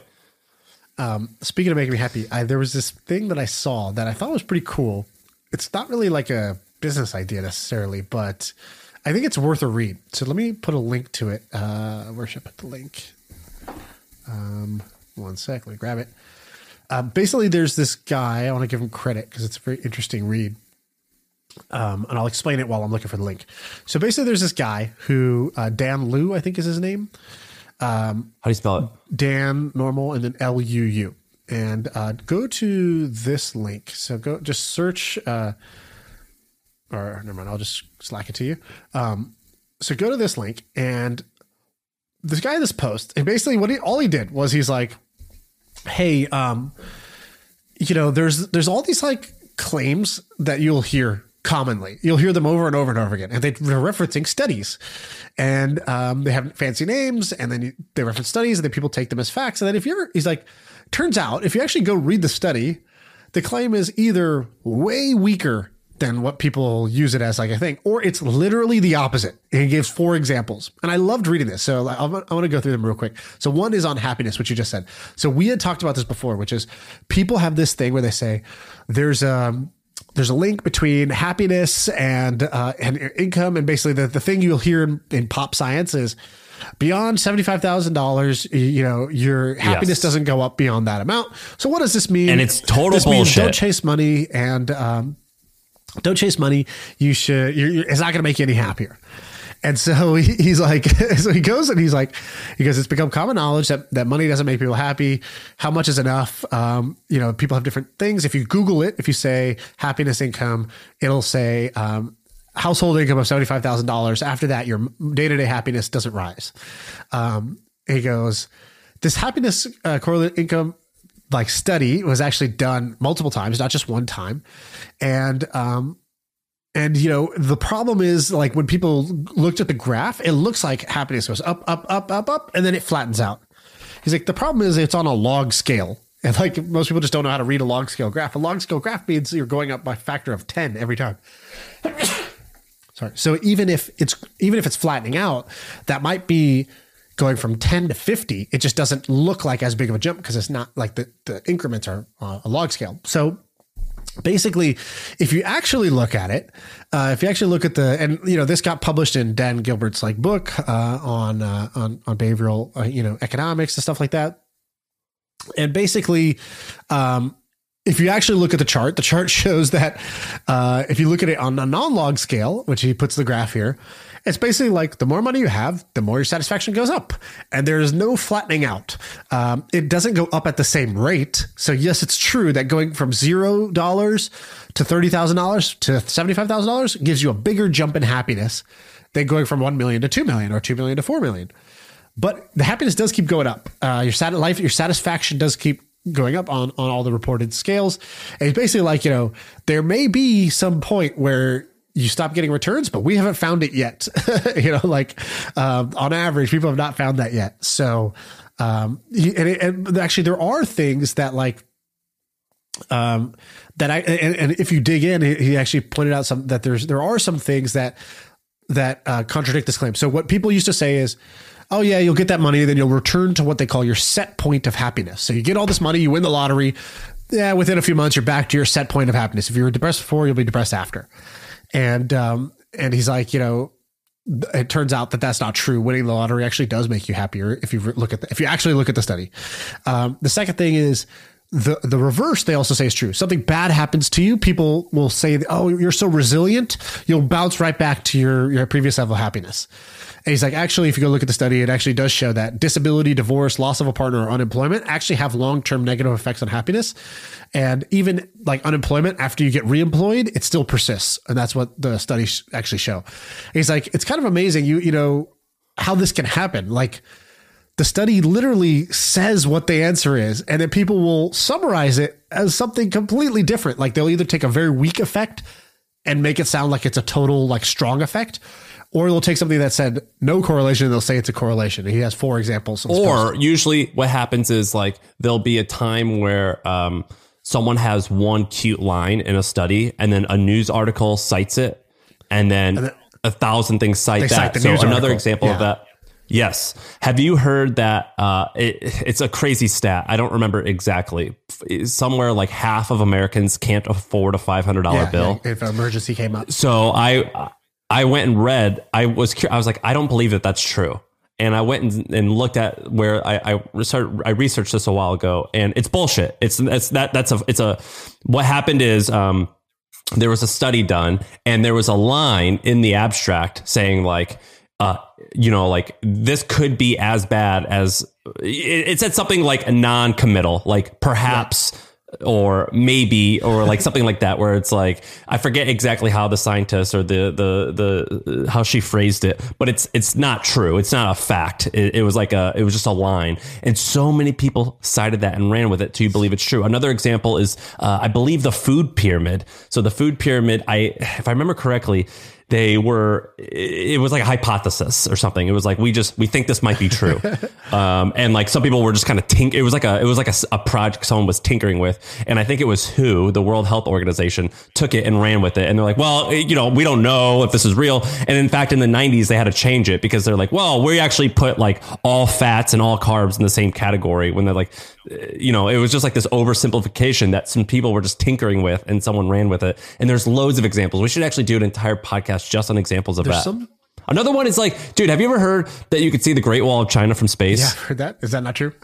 Speaker 1: Speaking of making me happy, there was this thing that I saw that I thought was pretty cool. It's not really like a business idea necessarily, but I think it's worth a read. So let me put a link to it. Where should I put the link? 1 sec. Let me grab it. Basically, there's this guy. I want to give him credit because it's a very interesting read. And I'll explain it while I'm looking for the link. So basically, there's this guy who, Dan Liu, I think is his name.
Speaker 2: How do you spell it?
Speaker 1: Dan normal and then LUU. And go to this link. So go just search, or never mind, I'll just Slack it to you. So go to this link, and this guy in this post, and basically all he did was he's like, hey, there's all these like claims that you'll hear commonly. You'll hear them over and over and over again. And they're referencing studies, and they have fancy names, and then they reference studies, and then people take them as facts. And then he's like, turns out if you actually go read the study, the claim is either way weaker than what people use it as like a thing, or it's literally the opposite. And he gives 4 examples. And I loved reading this. So I want to go through them real quick. So one is on happiness, which you just said. So we had talked about this before, which is people have this thing where they say there's a link between happiness and income. And basically the thing you'll hear in pop science is beyond $75,000, your happiness doesn't go up beyond that amount. So what does this mean?
Speaker 2: And it's total
Speaker 1: this
Speaker 2: bullshit.
Speaker 1: Means don't chase money and, don't chase money. You should. It's not going to make you any happier. And so he's like, so he goes and he's like, because it's become common knowledge that money doesn't make people happy. How much is enough? People have different things. If you Google it, if you say happiness income, it'll say household income of $75,000. After that, your day-to-day happiness doesn't rise. He goes, this happiness correlate income like study was actually done multiple times, not just one time. And the problem is like when people looked at the graph, it looks like happiness goes up, up, up, up, up, and then it flattens out. He's like, the problem is it's on a log scale. And like most people just don't know how to read a log scale graph. A log scale graph means you're going up by a factor of 10 every time. Sorry. So even if it's flattening out, that might be going from 10 to 50. It just doesn't look like as big of a jump because it's not like the increments are a log scale. So basically, if you actually look at it, if you actually look at this got published in Dan Gilbert's like book on behavioral, economics and stuff like that. And basically, if you actually look at the chart shows that if you look at it on a non-log scale, which he puts the graph here, it's basically like the more money you have, the more your satisfaction goes up. And there is no flattening out. It doesn't go up at the same rate. So yes, it's true that going from $0 to $30,000 to $75,000 gives you a bigger jump in happiness than going from 1 million to 2 million or 2 million to 4 million. But the happiness does keep going up. Your satisfaction does keep going up on all the reported scales. And it's basically like, there may be some point where you stop getting returns, but we haven't found it yet. On average, people have not found that yet. So, and actually there are things that if you dig in, he actually pointed out there are some things that contradict this claim. So what people used to say is, oh yeah, you'll get that money, then you'll return to what they call your set point of happiness. So you get all this money, you win the lottery. Yeah, within a few months, you're back to your set point of happiness. If you were depressed before, you'll be depressed after. And he's like, it turns out that that's not true. Winning the lottery actually does make you happier if you actually look at the study. The second thing is the reverse. They also say is true. Something bad happens to you, people will say, "Oh, you're so resilient, you'll bounce right back to your previous level of happiness." And he's like, actually, if you go look at the study, it actually does show that disability, divorce, loss of a partner, or unemployment actually have long-term negative effects on happiness. And even like unemployment, after you get reemployed, it still persists. And that's what the studies actually show. And he's like, it's kind of amazing, how this can happen. Like the study literally says what the answer is, and then people will summarize it as something completely different. Like they'll either take a very weak effect and make it sound like it's a total like strong effect, or they'll take something that said no correlation and they'll say it's a correlation. And he has 4 examples.
Speaker 2: Or usually what happens is like there'll be a time where someone has one cute line in a study and then a news article cites it and then 1,000 things cite that. So another example of that. Yes. Have you heard that it's a crazy stat? I don't remember exactly. Somewhere like half of Americans can't afford a $500 bill.
Speaker 1: If an emergency came up.
Speaker 2: So I went and read, I was like, I don't believe that that's true. And I went and looked at where I researched this a while ago, and it's bullshit. What happened is, there was a study done and there was a line in the abstract saying like, you know, like this could be as bad as it said something like a non-committal, like perhaps or maybe, or like something like that, where it's like, I forget exactly how the scientist or the how she phrased it, but it's not true. It's not a fact. It was just a line. And so many people cited that and ran with it to believe it's true. Another example is, I believe the food pyramid. So the food pyramid, if I remember correctly, it was like a hypothesis or something. It was like, we think this might be true. And like some people were just kind of it was like a project someone was tinkering with. And I think it was WHO, the World Health Organization, took it and ran with it. And they're like, well, you know, we don't know if this is real. And in fact, in the 90s, they had to change it because they're like, well, we actually put like all fats and all carbs in the same category, when they're like, you know, it was just like this oversimplification that some people were just tinkering with and someone ran with it. And there's loads of examples. We should actually do an entire podcast just on examples of that. Another one is like, dude, have you ever heard that you could see the Great Wall of China from space?
Speaker 1: Yeah, I've heard that. Is that not true?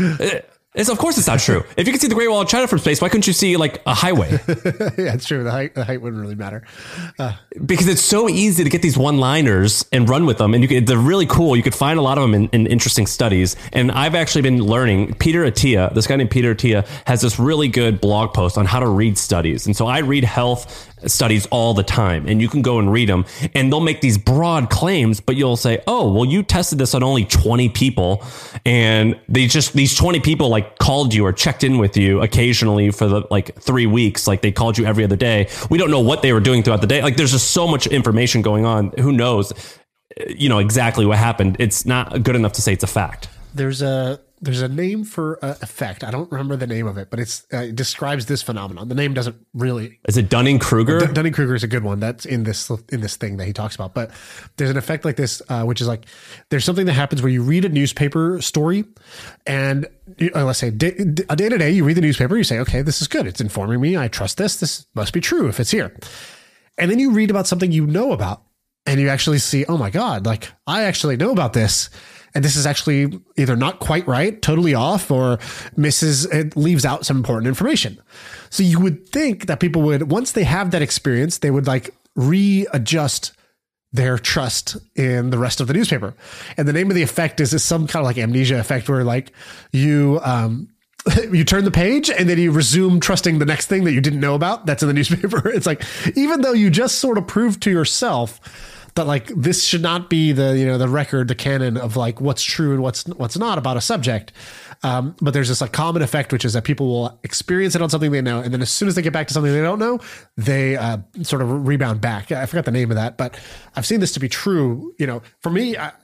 Speaker 2: Of course it's not true. If you could see the Great Wall of China from space, why couldn't you see like a highway?
Speaker 1: Yeah, it's true. The height wouldn't really matter.
Speaker 2: Because it's so easy to get these one-liners and run with them. And they're really cool. You could find a lot of them in interesting studies. And I've actually been learning, Peter Attia, this guy named Peter Attia, has this really good blog post on how to read studies. And so I read health studies all the time, and you can go and read them, and they'll make these broad claims, but you'll say, oh, well, you tested this on only 20 people, and these 20 people like called you or checked in with you occasionally for the like 3 weeks. Like they called you every other day. We don't know what they were doing throughout the day. Like there's just so much information going on. Who knows, you know, exactly what happened. It's not good enough to say it's a fact.
Speaker 1: There's a name for effect. I don't remember the name of it, but it describes this phenomenon. The name doesn't really.
Speaker 2: Is it Dunning-Kruger?
Speaker 1: Dunning-Kruger is a good one. That's in this thing that he talks about. But there's an effect like this, which is like there's something that happens where you read a newspaper story, and let's say a day to day, you read the newspaper, you say, okay, this is good. It's informing me. I trust this. This must be true if it's here. And then you read about something you know about, and you actually see, oh my God, like I actually know about this. And this is actually either not quite right, totally off, or it leaves out some important information. So you would think that people would, once they have that experience, they would like readjust their trust in the rest of the newspaper. And the name of the effect is some kind of like amnesia effect, where like you turn the page and then you resume trusting the next thing that you didn't know about that's in the newspaper. It's like, even though you just sort of proved to yourself that like this should not be the record, the canon of like what's true and what's not about a subject. But there's this like common effect, which is that people will experience it on something they know, and then as soon as they get back to something they don't know, they sort of rebound back. I forgot the name of that, but I've seen this to be true. You know, for me, I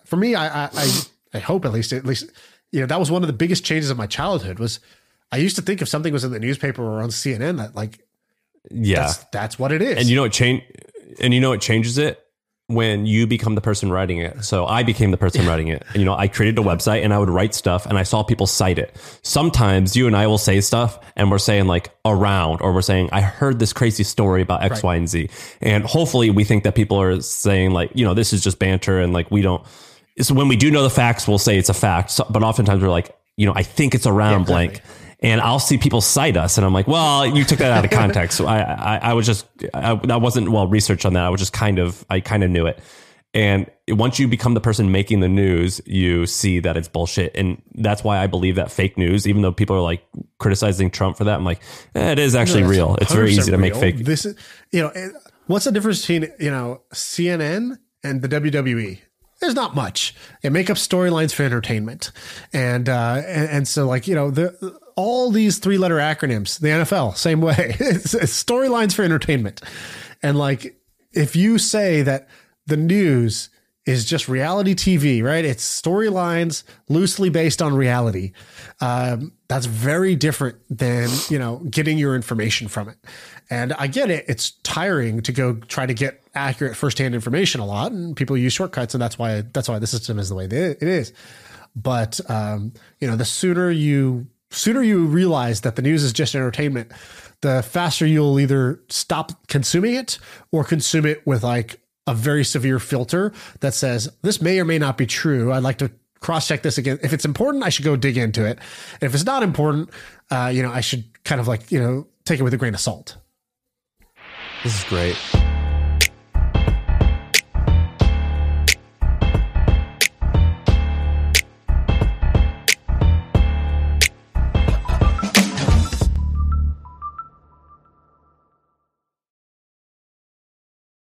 Speaker 1: hope at least that was one of the biggest changes of my childhood. Was I used to think if something was in the newspaper or on CNN that like, that's what it is.
Speaker 2: And you know what changes it? When you become the person writing it. So I became the person writing it. And, I created a website and I would write stuff and I saw people cite it. Sometimes you and I will say stuff and we're saying like around, or we're saying, I heard this crazy story about X, Y, and Z. And hopefully we think that people are saying like, this is just banter, and like, we don't. So when we do know the facts, we'll say it's a fact. So, but oftentimes we're like, I think it's around blank. And I'll see people cite us, and I'm like, well, you took that out of context. So I wasn't well researched on that. I kind of knew it. And once you become the person making the news, you see that it's bullshit. And that's why I believe that fake news, even though people are like criticizing Trump for that, I'm like, it is actually real. It's very easy to make fake.
Speaker 1: This is, what's the difference between, CNN and the WWE? There's not much. They make up storylines for entertainment. And so like, all these 3-letter acronyms, the NFL, same way. It's storylines for entertainment. And like, if you say that the news is just reality TV, right? It's storylines loosely based on reality. That's very different than, getting your information from it. And I get it. It's tiring to go try to get accurate firsthand information a lot, and people use shortcuts. And that's why the system is the way it is. But, the sooner you realize that the news is just entertainment, the faster you'll either stop consuming it or consume it with like a very severe filter that says, this may or may not be true. I'd like to cross-check this again. If it's important, I should go dig into it. And if it's not important, I should kind of like, take it with a grain of salt.
Speaker 2: This is great.